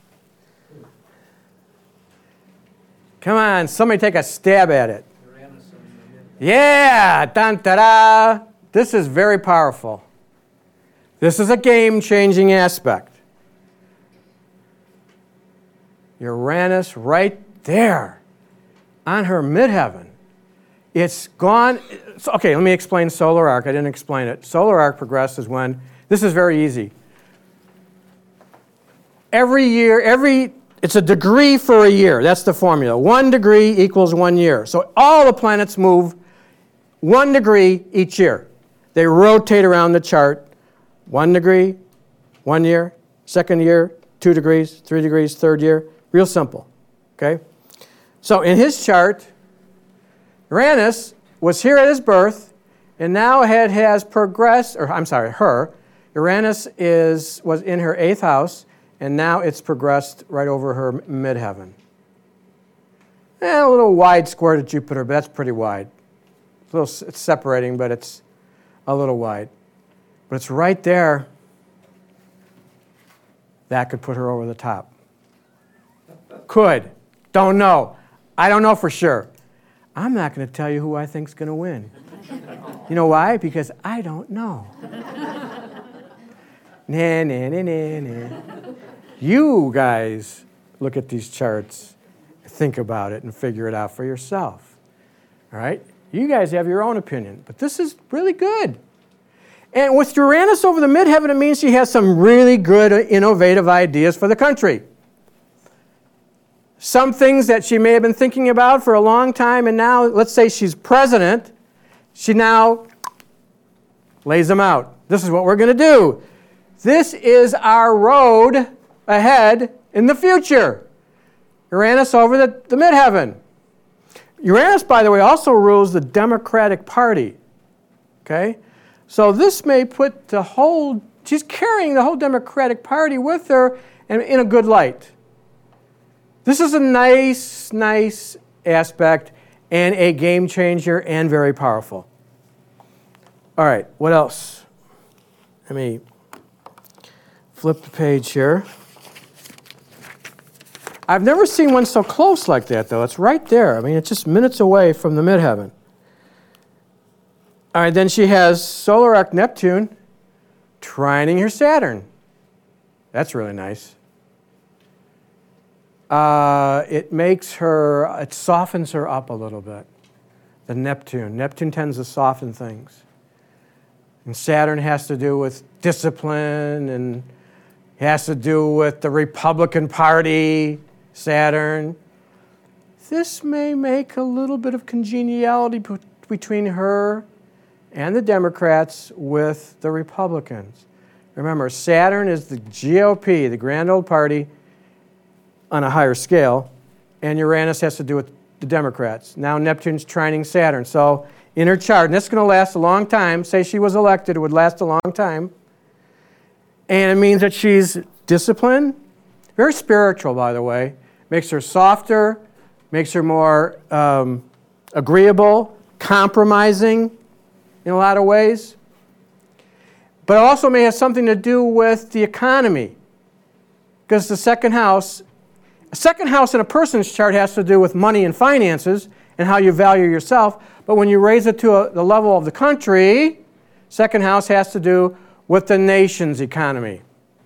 Come on, somebody take a stab at it. Yeah, dun, da, da. This is very powerful. This is a game-changing aspect. Uranus right there on her midheaven. It's gone. Okay, let me explain solar arc. I didn't explain it. Solar arc progresses when, this is very easy. Every year, every It's a degree for a year. That's the formula. One degree equals one year. So all the planets move one degree each year. They rotate around the chart. One degree, one year, second year, two degrees, three degrees, third year. Real simple. Okay? So in his chart, Uranus was here at his birth, and now it has progressed, or I'm sorry, her. Uranus is was in her eighth house, and now it's progressed right over her midheaven. Eh, a little wide square to Jupiter, but that's pretty wide. It's, a little, it's separating, but it's a little wide. But it's right there. That could put her over the top. Could. Don't know. I don't know for sure. I'm not going to tell you who I think's going to win. You know why? Because I don't know. Nah, nah, nah, nah, nah. You guys look at these charts, think about it, and figure it out for yourself. All right? You guys have your own opinion, but this is really good. And with Uranus over the midheaven, it means she has some really good, innovative ideas for the country. Some things that she may have been thinking about for a long time, and now, let's say she's president, she now lays them out. This is what we're going to do. This is our road ahead in the future. Uranus over the, the midheaven. Uranus, by the way, also rules the Democratic Party. Okay? So this may put the whole, she's carrying the whole Democratic Party with her and in a good light. This is a nice, nice aspect and a game changer and very powerful. All right, what else? Let me flip the page here. I've never seen one so close like that, though. It's right there. I mean, it's just minutes away from the midheaven. All right, then she has solar arc Neptune trining her Saturn. That's really nice. Uh, it makes her, it softens her up a little bit. The Neptune. Neptune tends to soften things. And Saturn has to do with discipline, and has to do with the Republican Party, Saturn. this may make a little bit of congeniality p- between her and the Democrats with the Republicans. Remember, Saturn is the G O P, the Grand Old Party, on a higher scale, and Uranus has to do with the Democrats. Now Neptune's trining Saturn. So in her chart, and this is going to last a long time, say she was elected, it would last a long time, and it means that she's disciplined, very spiritual, by the way, makes her softer, makes her more um, agreeable, compromising in a lot of ways. But it also may have something to do with the economy, because the second house, a second house in a person's chart has to do with money and finances and how you value yourself. But when you raise it to a, the level of the country, second house has to do with the nation's economy.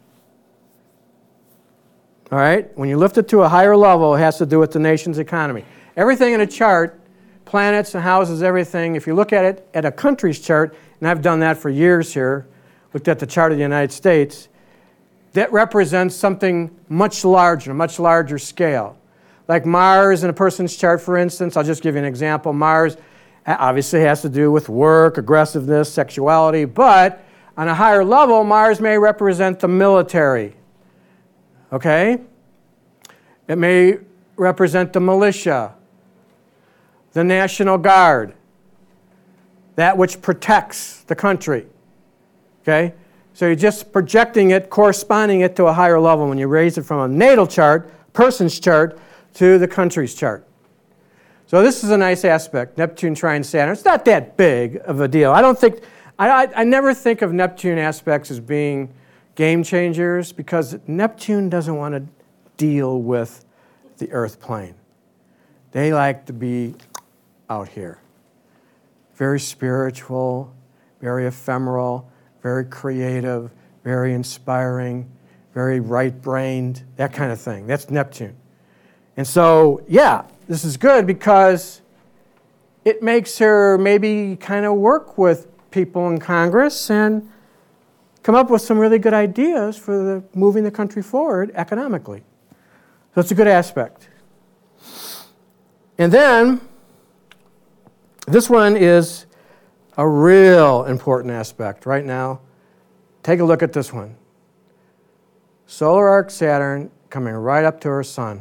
All right? When you lift it to a higher level, it has to do with the nation's economy. Everything in a chart, planets and houses, everything, if you look at it at a country's chart, and I've done that for years here, looked at the chart of the United States, that represents something much larger, a much larger scale. Like Mars in a person's chart, for instance, I'll just give you an example. Mars obviously has to do with work, aggressiveness, sexuality, but on a higher level, Mars may represent the military. Okay? It may represent the militia, the National Guard, that which protects the country. Okay? So you're just projecting it, corresponding it to a higher level when you raise it from a natal chart, person's chart, to the country's chart. So this is a nice aspect, Neptune trine Saturn. It's not that big of a deal. I don't think, I, I, I never think of Neptune aspects as being game changers, because Neptune doesn't want to deal with the earth plane. They like to be out here. Very spiritual, very ephemeral, very creative, very inspiring, very right-brained, that kind of thing. That's Neptune. And so, yeah, this is good because it makes her maybe kind of work with people in Congress and come up with some really good ideas for the, moving the country forward economically. So it's a good aspect. And then, this one is a real important aspect right now. Take a look at this one. Solar arc Saturn coming right up to her sun.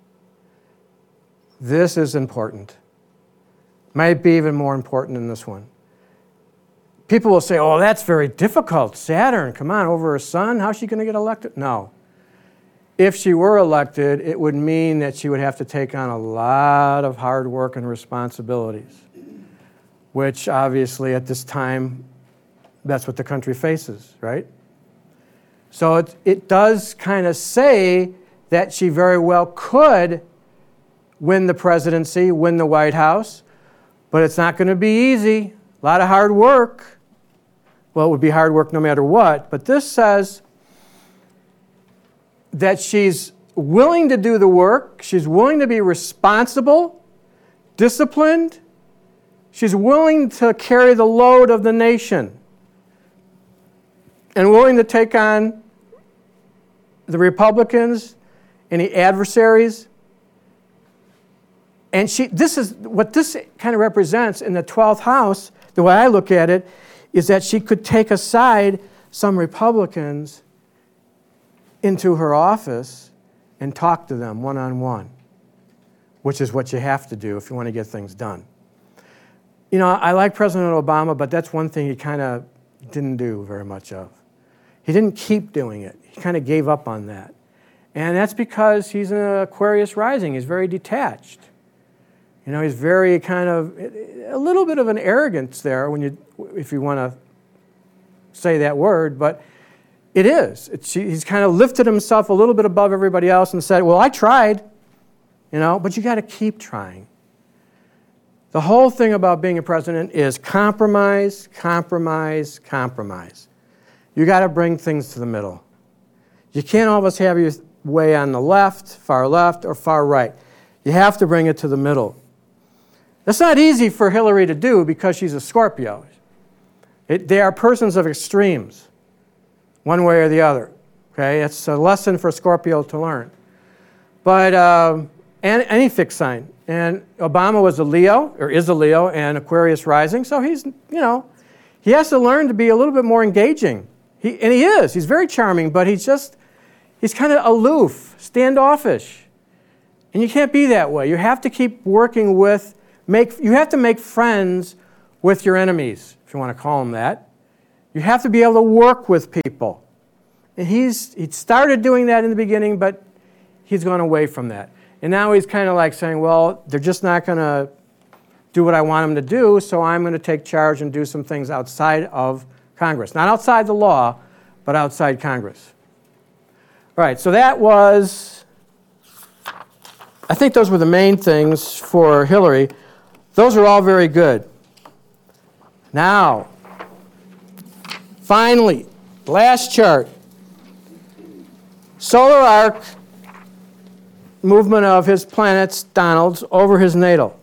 This is important. Might be even more important than this one. People will say, oh, that's very difficult. Saturn, come on, over her sun, how's she going to get elected? No. If she were elected, it would mean that she would have to take on a lot of hard work and responsibilities, which obviously at this time, that's what the country faces, right? So it, it does kind of say that she very well could win the presidency, win the White House, but it's not going to be easy. A lot of hard work. Well, it would be hard work no matter what, but this says that she's willing to do the work, she's willing to be responsible, disciplined, she's willing to carry the load of the nation, and willing to take on the Republicans, any adversaries. And she, this is what this kind of represents in the twelfth house, the way I look at it, is that she could take aside some Republicans into her office and talk to them one-on-one, which is what you have to do if you want to get things done. You know, I like President Obama, but that's one thing he kind of didn't do very much of. He didn't keep doing it. He kind of gave up on that. And that's because he's an Aquarius rising. He's very detached. You know, he's very kind of, a little bit of an arrogance there when you, if you want to say that word, but it is. It's, he's kind of lifted himself a little bit above everybody else and said, well, I tried, you know, but you got to keep trying. The whole thing about being a president is compromise, compromise, compromise. You got to bring things to the middle. You can't always have your way on the left, far left, or far right. You have to bring it to the middle. That's not easy for Hillary to do because she's a Scorpio. It, they are persons of extremes, one way or the other. Okay, it's a lesson for Scorpio to learn. But um, and any fixed sign. And Obama was a Leo, or is a Leo, and Aquarius rising, so he's, you know, he has to learn to be a little bit more engaging. He, and he is. He's very charming, but he's just, he's kind of aloof, standoffish. And you can't be that way. You have to keep working with, make, you have to make friends with your enemies, if you want to call them that. You have to be able to work with people. And he's, he started doing that in the beginning, but he's gone away from that. And now he's kind of like saying, well, they're just not going to do what I want them to do, so I'm going to take charge and do some things outside of Congress. Not outside the law, but outside Congress. All right, so that was, I think those were the main things for Hillary. Those are all very good. Now, finally, last chart. Solar arc movement of his planets, Donald's, over his natal.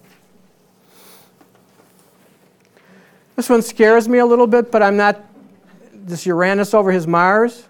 This one scares me a little bit, but I'm not, this Uranus over his Mars.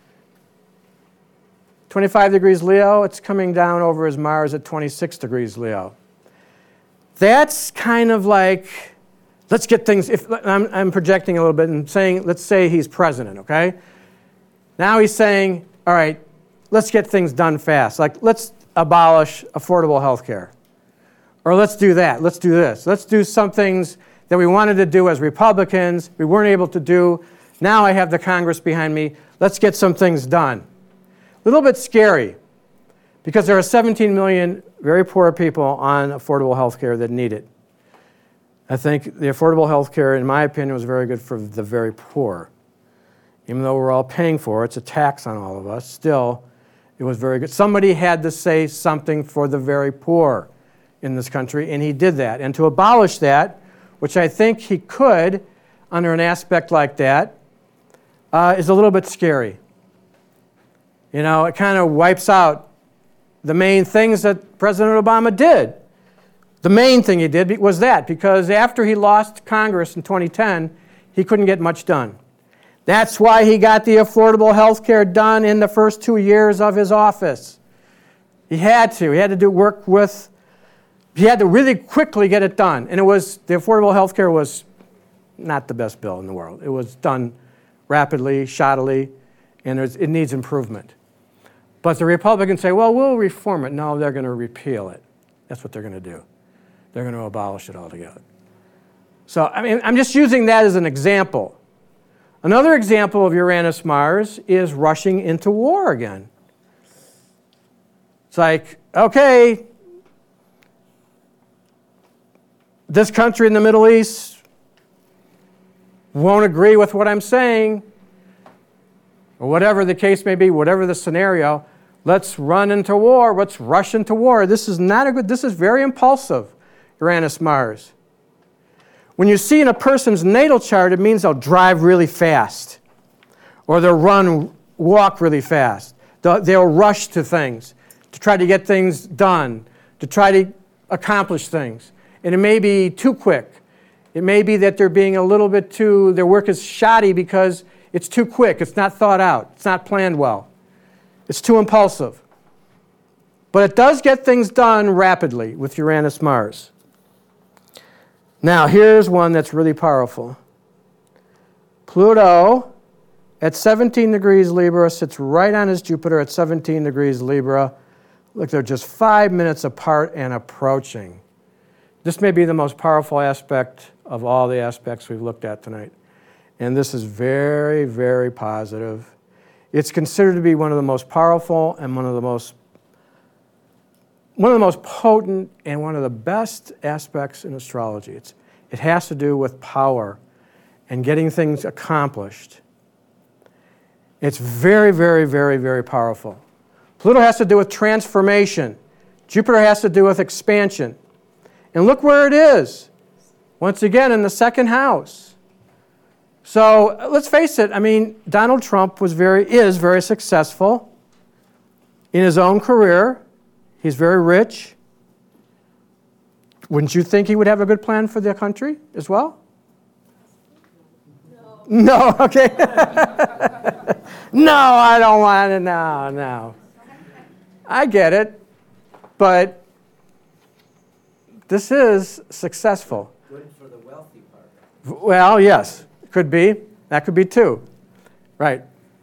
twenty-five degrees Leo, it's coming down over his Mars at twenty-six degrees Leo. That's kind of like, let's get things, if I'm, I'm projecting a little bit and saying, let's say he's president, okay? Now he's saying, all right, let's get things done fast. Like, let's abolish affordable health care. Or let's do that. Let's do this. Let's do some things that we wanted to do as Republicans, we weren't able to do. Now I have the Congress behind me. Let's get some things done. A little bit scary, because there are seventeen million very poor people on affordable health care that need it. I think the affordable health care, in my opinion, was very good for the very poor. Even though we're all paying for it, it's a tax on all of us, still, it was very good. Somebody had to say something for the very poor in this country, and he did that. And to abolish that, which I think he could under an aspect like that, uh, is a little bit scary. You know, it kind of wipes out the main things that President Obama did. The main thing he did was that, because after he lost Congress in twenty ten, he couldn't get much done. That's why he got the affordable health care done in the first two years of his office. He had to. He had to do work with, he had to really quickly get it done. And it was, the affordable health care was not the best bill in the world. It was done rapidly, shoddily, and it needs improvement. But the Republicans say, well, we'll reform it. No, they're going to repeal it. That's what they're going to do. They're going to abolish it altogether. So, I mean, I'm just using that as an example. Another example of Uranus-Mars is rushing into war again. It's like, okay, this country in the Middle East won't agree with what I'm saying, or whatever the case may be, whatever the scenario, let's run into war, let's rush into war. This is not a good, this is very impulsive, Uranus-Mars. When you see in a person's natal chart, it means they'll drive really fast, or they'll run, walk really fast. They'll, they'll rush to things, to try to get things done, to try to accomplish things. And it may be too quick. It may be that they're being a little bit too, their work is shoddy because it's too quick, it's not thought out, it's not planned well. It's too impulsive. But it does get things done rapidly with Uranus-Mars. Now, here's one that's really powerful. Pluto, at seventeen degrees Libra, sits right on his Jupiter at seventeen degrees Libra. Look, they're just five minutes apart and approaching. This may be the most powerful aspect of all the aspects we've looked at tonight. And this is very, very positive. It's considered to be one of the most powerful and one of the most one of the most potent and one of the best aspects in astrology. It's, it has to do with power and getting things accomplished. It's very, very, very, very powerful. Pluto has to do with transformation. Jupiter has to do with expansion. And look where it is. Once again, in the second house. So let's face it, I mean, Donald Trump was very, is very successful in his own career. He's very rich. Wouldn't you think he would have a good plan for the country as well? No. No, okay. No, I don't want it. No, no. I get it. But this is successful. Good for the wealthy part. Well, yes, could be. That could be too. Right.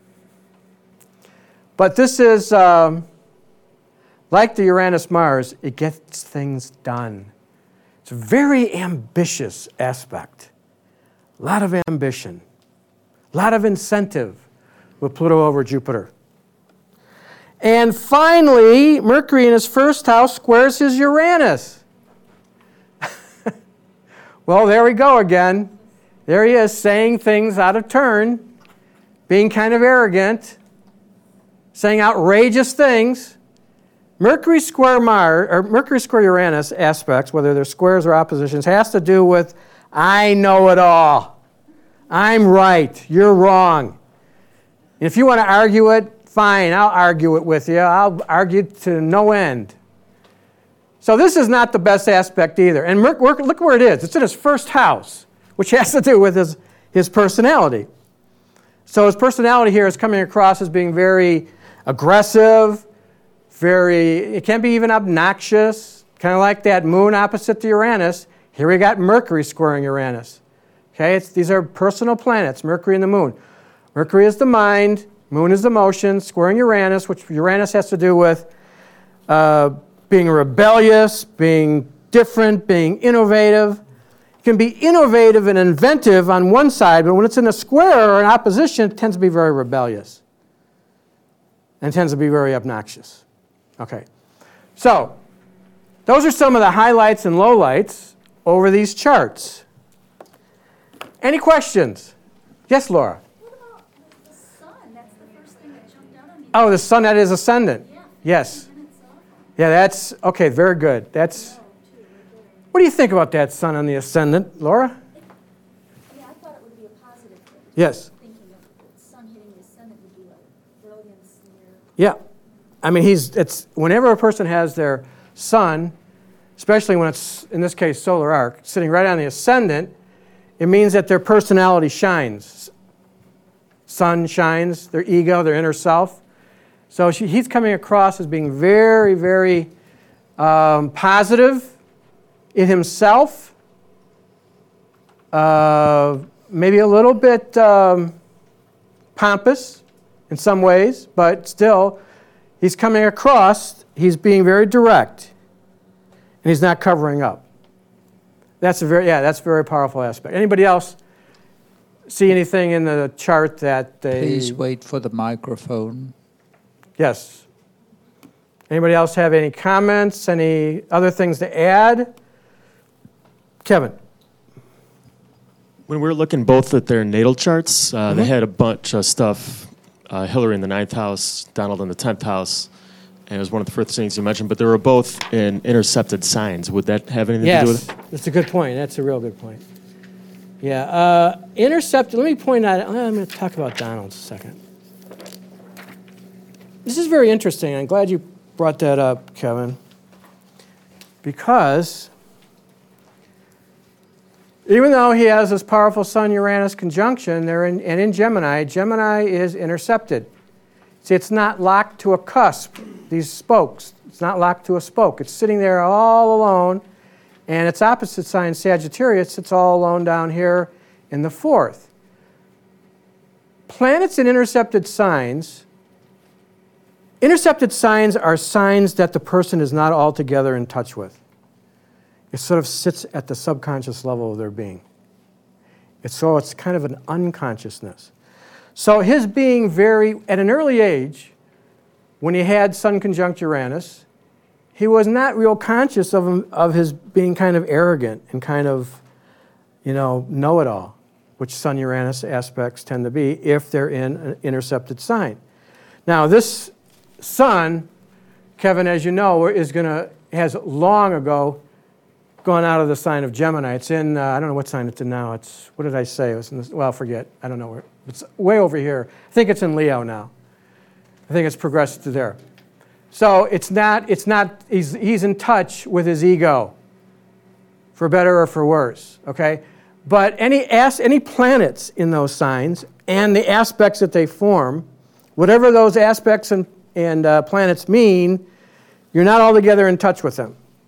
But this is, um, like the Uranus-Mars, it gets things done. It's a very ambitious aspect. A lot of ambition. A lot of incentive with Pluto over Jupiter. And finally, Mercury in his first house squares his Uranus. Well, there we go again. There he is saying things out of turn, being kind of arrogant, saying outrageous things. Mercury square Mars, or Mercury square Uranus aspects, whether they're squares or oppositions, has to do with I know it all. I'm right. You're wrong. And if you want to argue it, fine, I'll argue it with you. I'll argue to no end. So this is not the best aspect either. And Merc- look where it is. It's in his first house, which has to do with his, his personality. So his personality here is coming across as being very aggressive, very, it can be even obnoxious, kind of like that moon opposite the Uranus. Here we got Mercury squaring Uranus. Okay, it's, these are personal planets, Mercury and the moon. Mercury is the mind, moon is the motion, squaring Uranus, which Uranus has to do with uh, being rebellious, being different, being innovative. It can be innovative and inventive on one side, but when it's in a square or an opposition, it tends to be very rebellious and tends to be very obnoxious. Okay, so those are some of the highlights and lowlights over these charts. Any questions? Yes, Laura? What about the sun? That's the first thing that jumped out at me. Oh, the sun that is ascendant. Yeah. Yes. And it's off. Yeah, that's, okay, very good. That's, what do you think about that sun on the ascendant, Laura? Yeah, I thought it would be a positive thing. Yes. Thinking of the sun hitting the ascendant would be like brilliance near. Yeah. I mean, he's, it's, whenever a person has their sun, especially when it's, in this case, solar arc, sitting right on the ascendant, it means that their personality shines. Sun shines, their ego, their inner self. So she, he's coming across as being very, very um, positive in himself, uh, maybe a little bit um, pompous in some ways, but still, he's coming across, he's being very direct, and he's not covering up. That's a very, yeah, that's a very powerful aspect. Anybody else see anything in the chart that they... Please wait for the microphone. Yes. Anybody else have any comments, any other things to add? Kevin. When we were looking both at their natal charts, uh, Mm-hmm. they had a bunch of stuff. Uh, Hillary in the ninth house, Donald in the tenth house, and it was one of the first things you mentioned. But they were both in intercepted signs. Would that have anything to do Yes, with it? that's a good point. That's a real good point. Yeah, uh, intercepted, let me point out, I'm going to talk about Donald a second. This is very interesting. I'm glad you brought that up, Kevin, because even though he has this powerful Sun-Uranus conjunction, they're in, and in Gemini, Gemini is intercepted. See, it's not locked to a cusp, these spokes. It's not locked to a spoke. It's sitting there all alone, and its opposite sign, Sagittarius, sits all alone down here in the fourth. Planets in intercepted signs, intercepted signs are signs that the person is not altogether in touch with. It sort of sits at the subconscious level of their being. It's, so it's kind of an unconsciousness. So his being very, at an early age, when he had Sun conjunct Uranus, he was not real conscious of him, of his being kind of arrogant and kind of, you know, know-it-all, which Sun-Uranus aspects tend to be if they're in an intercepted sign. Now, this Sun, Kevin, as you know, is going to, has long ago gone out of the sign of Gemini. It's in, uh, I don't know what sign it's in now. It's, what did I say? It was in this, well, forget. I don't know where. It's way over here. I think it's in Leo now. I think it's progressed to there. So it's not, it's not, he's, he's in touch with his ego, for better or for worse, okay? But any, as, any planets in those signs and the aspects that they form, whatever those aspects and, and uh, planets mean, you're not altogether in touch with them.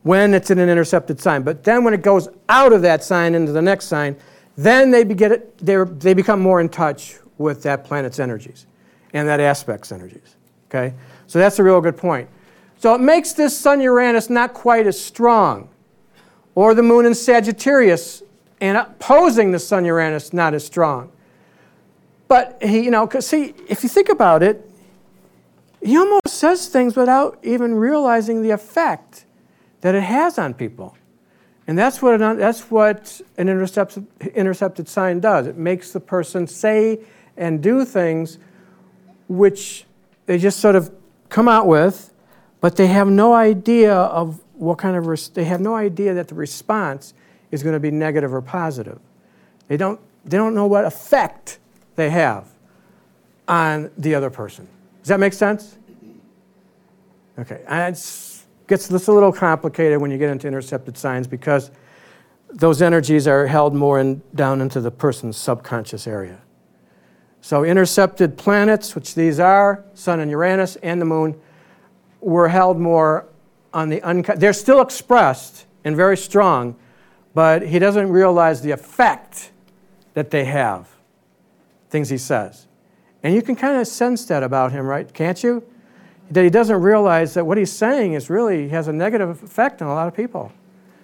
when it's in an intercepted sign. But then when it goes out of that sign into the next sign, then they, be get it, they become more in touch with that planet's energies and that aspect's energies. Okay? So that's a real good point. So it makes this Sun-Uranus not quite as strong, or the moon in Sagittarius and opposing the Sun-Uranus not as strong. But he, you know, because see, if you think about it, he almost says things without even realizing the effect that it has on people. And that's what an, that's what an intercepted, intercepted sign does. It makes the person say and do things which they just sort of come out with, but they have no idea of what kind of, res- they have no idea that the response is going to be negative or positive. They don't, they don't know what effect they have on the other person. Does that make sense? Okay. And it gets this a little complicated when you get into intercepted signs because those energies are held more in, down into the person's subconscious area. So intercepted planets, which these are, Sun and Uranus and the Moon, were held more on the unconscious. They're still expressed and very strong, but he doesn't realize the effect that they have, things he says. And you can kind of sense that about him, right? Can't you? That he doesn't realize that what he's saying is really has a negative effect on a lot of people.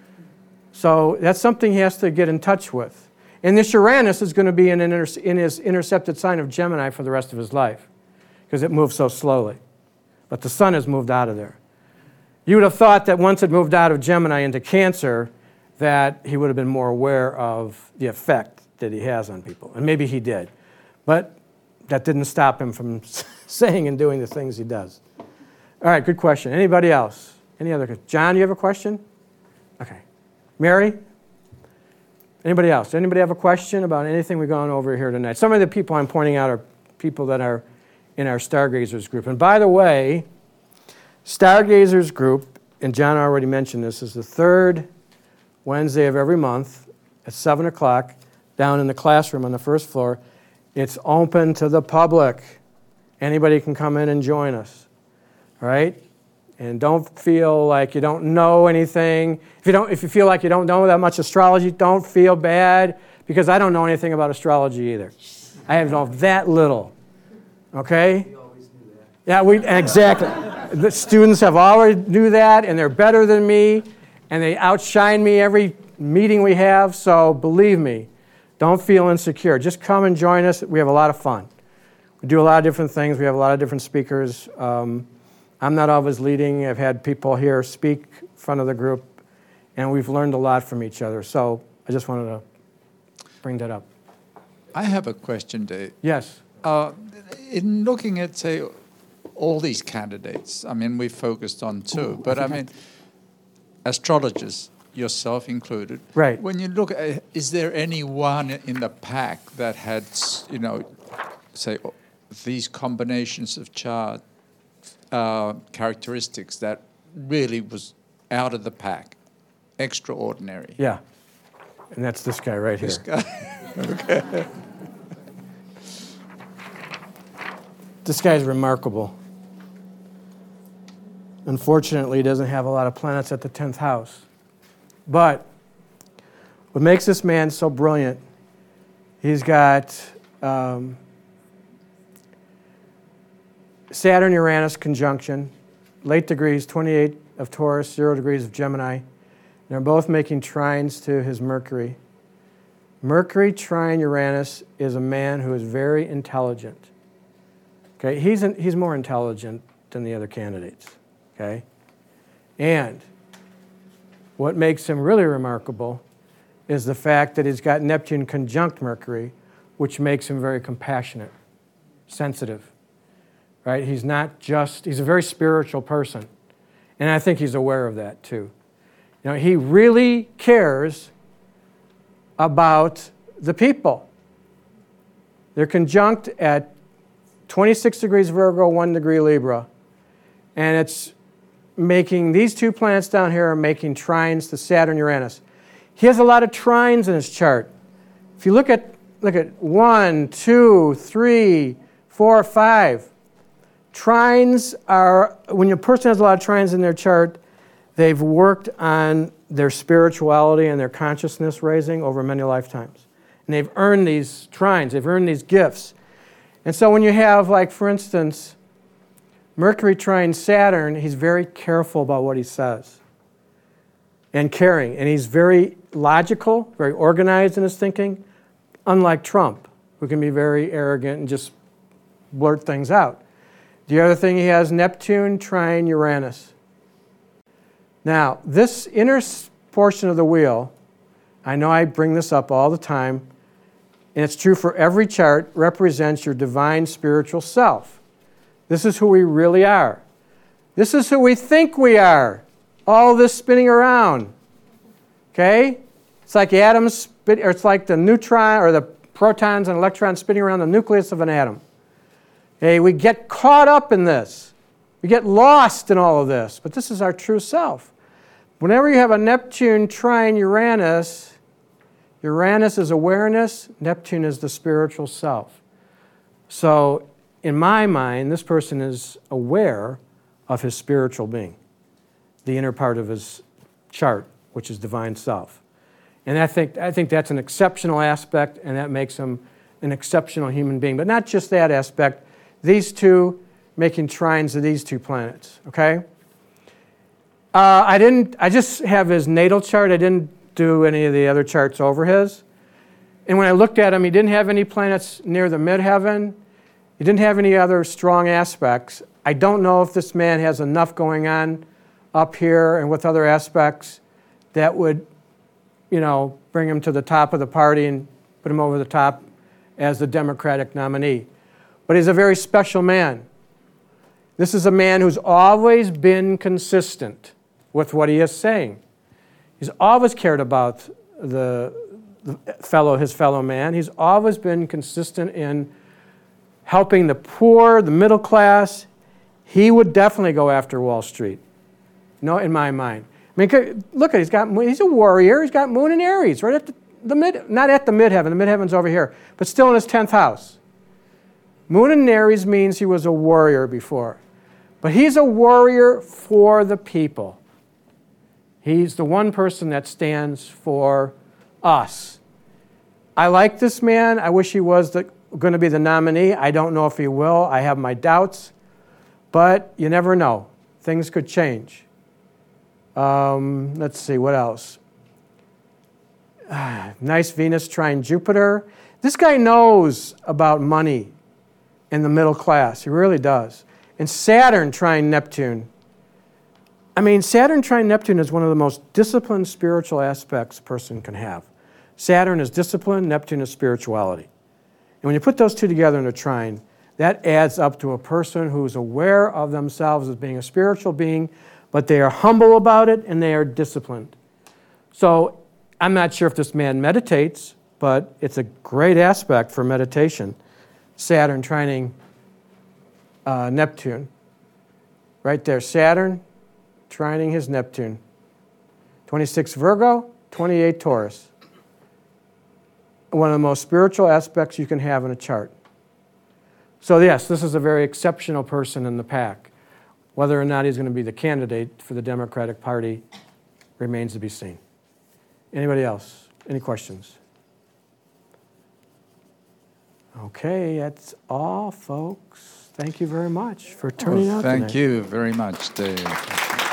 So that's something he has to get in touch with. And this Uranus is going to be in, an inter- in his intercepted sign of Gemini for the rest of his life because it moves so slowly. But the Sun has moved out of there. You would have thought that once it moved out of Gemini into Cancer, that he would have been more aware of the effect that he has on people. And maybe he did. But that didn't stop him from saying and doing the things he does. All right, good question. Anybody else? Any other? John, you have a question? Okay. Mary? Anybody else? Anybody have a question about anything we've gone over here tonight? Some of the people I'm pointing out are people that are in our Stargazers group. And by the way, Stargazers group, and John already mentioned this, is the third Wednesday of every month at seven o'clock down in the classroom on the first floor. It's open to the public. Anybody can come in and join us. All right? And don't feel like you don't know anything. If you don't, if you feel like you don't know that much astrology, don't feel bad, because I don't know anything about astrology either. I have know that little. Okay? We always knew that. Yeah, we exactly. The students have already knew that, and they're better than me, and they outshine me every meeting we have. So believe me, don't feel insecure. Just come and join us. We have a lot of fun. We do a lot of different things. We have a lot of different speakers. Um, I'm not always leading. I've had people here speak in front of the group, and we've learned a lot from each other. So I just wanted to bring that up. I have a question, Dave. Yes. Uh, in looking at, say, all these candidates, I mean, we focused on two, Ooh, but I, I mean, astrologers, yourself included. Right. When you look at, is there any one in the pack that had, you know, say, these combinations of chart uh, characteristics that really was out of the pack, extraordinary? Yeah. And that's this guy right this here. This guy. Okay. This guy's remarkable. Unfortunately, he doesn't have a lot of planets at the tenth house. But what makes this man so brilliant, he's got um, Saturn-Uranus conjunction, late degrees, twenty-eight of Taurus, zero degrees of Gemini. They're both making trines to his Mercury. Mercury trine Uranus is a man who is very intelligent. Okay, he's, an, he's more intelligent than the other candidates. Okay? And what makes him really remarkable is the fact that he's got Neptune conjunct Mercury, which makes him very compassionate, sensitive. Right? He's not just, he's a very spiritual person. And I think he's aware of that too. You know, he really cares about the people. They're conjunct at twenty-six degrees Virgo, one degree Libra. And it's making, these two planets down here are making trines to Saturn, Uranus. He has a lot of trines in his chart. If you look at, look at one, two, three, four, five. Trines are, when a person has a lot of trines in their chart, They've worked on their spirituality and their consciousness raising over many lifetimes. And they've earned these trines, they've earned these gifts. And so when you have, like, for instance, Mercury trine Saturn, he's very careful about what he says and caring. And he's very logical, very organized in his thinking, unlike Trump, who can be very arrogant and just blurt things out. The other thing, he has Neptune trine Uranus. Now, this inner portion of the wheel, I know I bring this up all the time, and it's true for every chart, represents your divine spiritual self. This is who we really are. This is who we think we are. All this spinning around. Okay? It's like atoms, spin, or it's like the neutron or the protons and electrons spinning around the nucleus of an atom. Okay, we get caught up in this. We get lost in all of this. But this is our true self. Whenever you have a Neptune trine Uranus, Uranus is awareness, Neptune is the spiritual self. So, in my mind, this person is aware of his spiritual being, the inner part of his chart, which is divine self. And I think, I think that's an exceptional aspect, and that makes him an exceptional human being. But not just that aspect, these two making trines of these two planets, okay? Uh, I didn't, I just have his natal chart. I didn't do any of the other charts over his. And when I looked at him, he didn't have any planets near the midheaven. He didn't have any other strong aspects. I don't know if this man has enough going on up here and with other aspects that would, you know, bring him to the top of the party and put him over the top as the Democratic nominee. But he's a very special man. This is a man who's always been consistent with what he is saying. He's always cared about the, the fellow, his fellow man. He's always been consistent in helping the poor, the middle class. He would definitely go after Wall Street. No, in my mind. I mean, look at, he's got, he's a warrior. He's got Moon and Aries right at the, the mid, not at the midheaven. The midheaven's over here, but still in his tenth house. Moon and Aries means he was a warrior before. But he's a warrior for the people. He's the one person that stands for us. I like this man. I wish he was the, going to be the nominee. I don't know if he will. I have my doubts. But you never know. Things could change. Um, let's see, what else? Ah, nice Venus trine Jupiter. This guy knows about money and the middle class. He really does. And Saturn trine Neptune. I mean, Saturn trine Neptune is one of the most disciplined spiritual aspects a person can have. Saturn is discipline, Neptune is spirituality. And when you put those two together in a trine, that adds up to a person who's aware of themselves as being a spiritual being, but they are humble about it and they are disciplined. So I'm not sure if this man meditates, but it's a great aspect for meditation. Saturn trining uh, Neptune. Right there, Saturn trining his Neptune. twenty-six Virgo, twenty-eight Taurus. One of the most spiritual aspects you can have in a chart. So yes, this is a very exceptional person in the pack. Whether or not he's going to be the candidate for the Democratic Party remains to be seen. Anybody else? Any questions? Okay, that's all, folks. Thank you very much for turning Well, out thank today. you very much, Dave.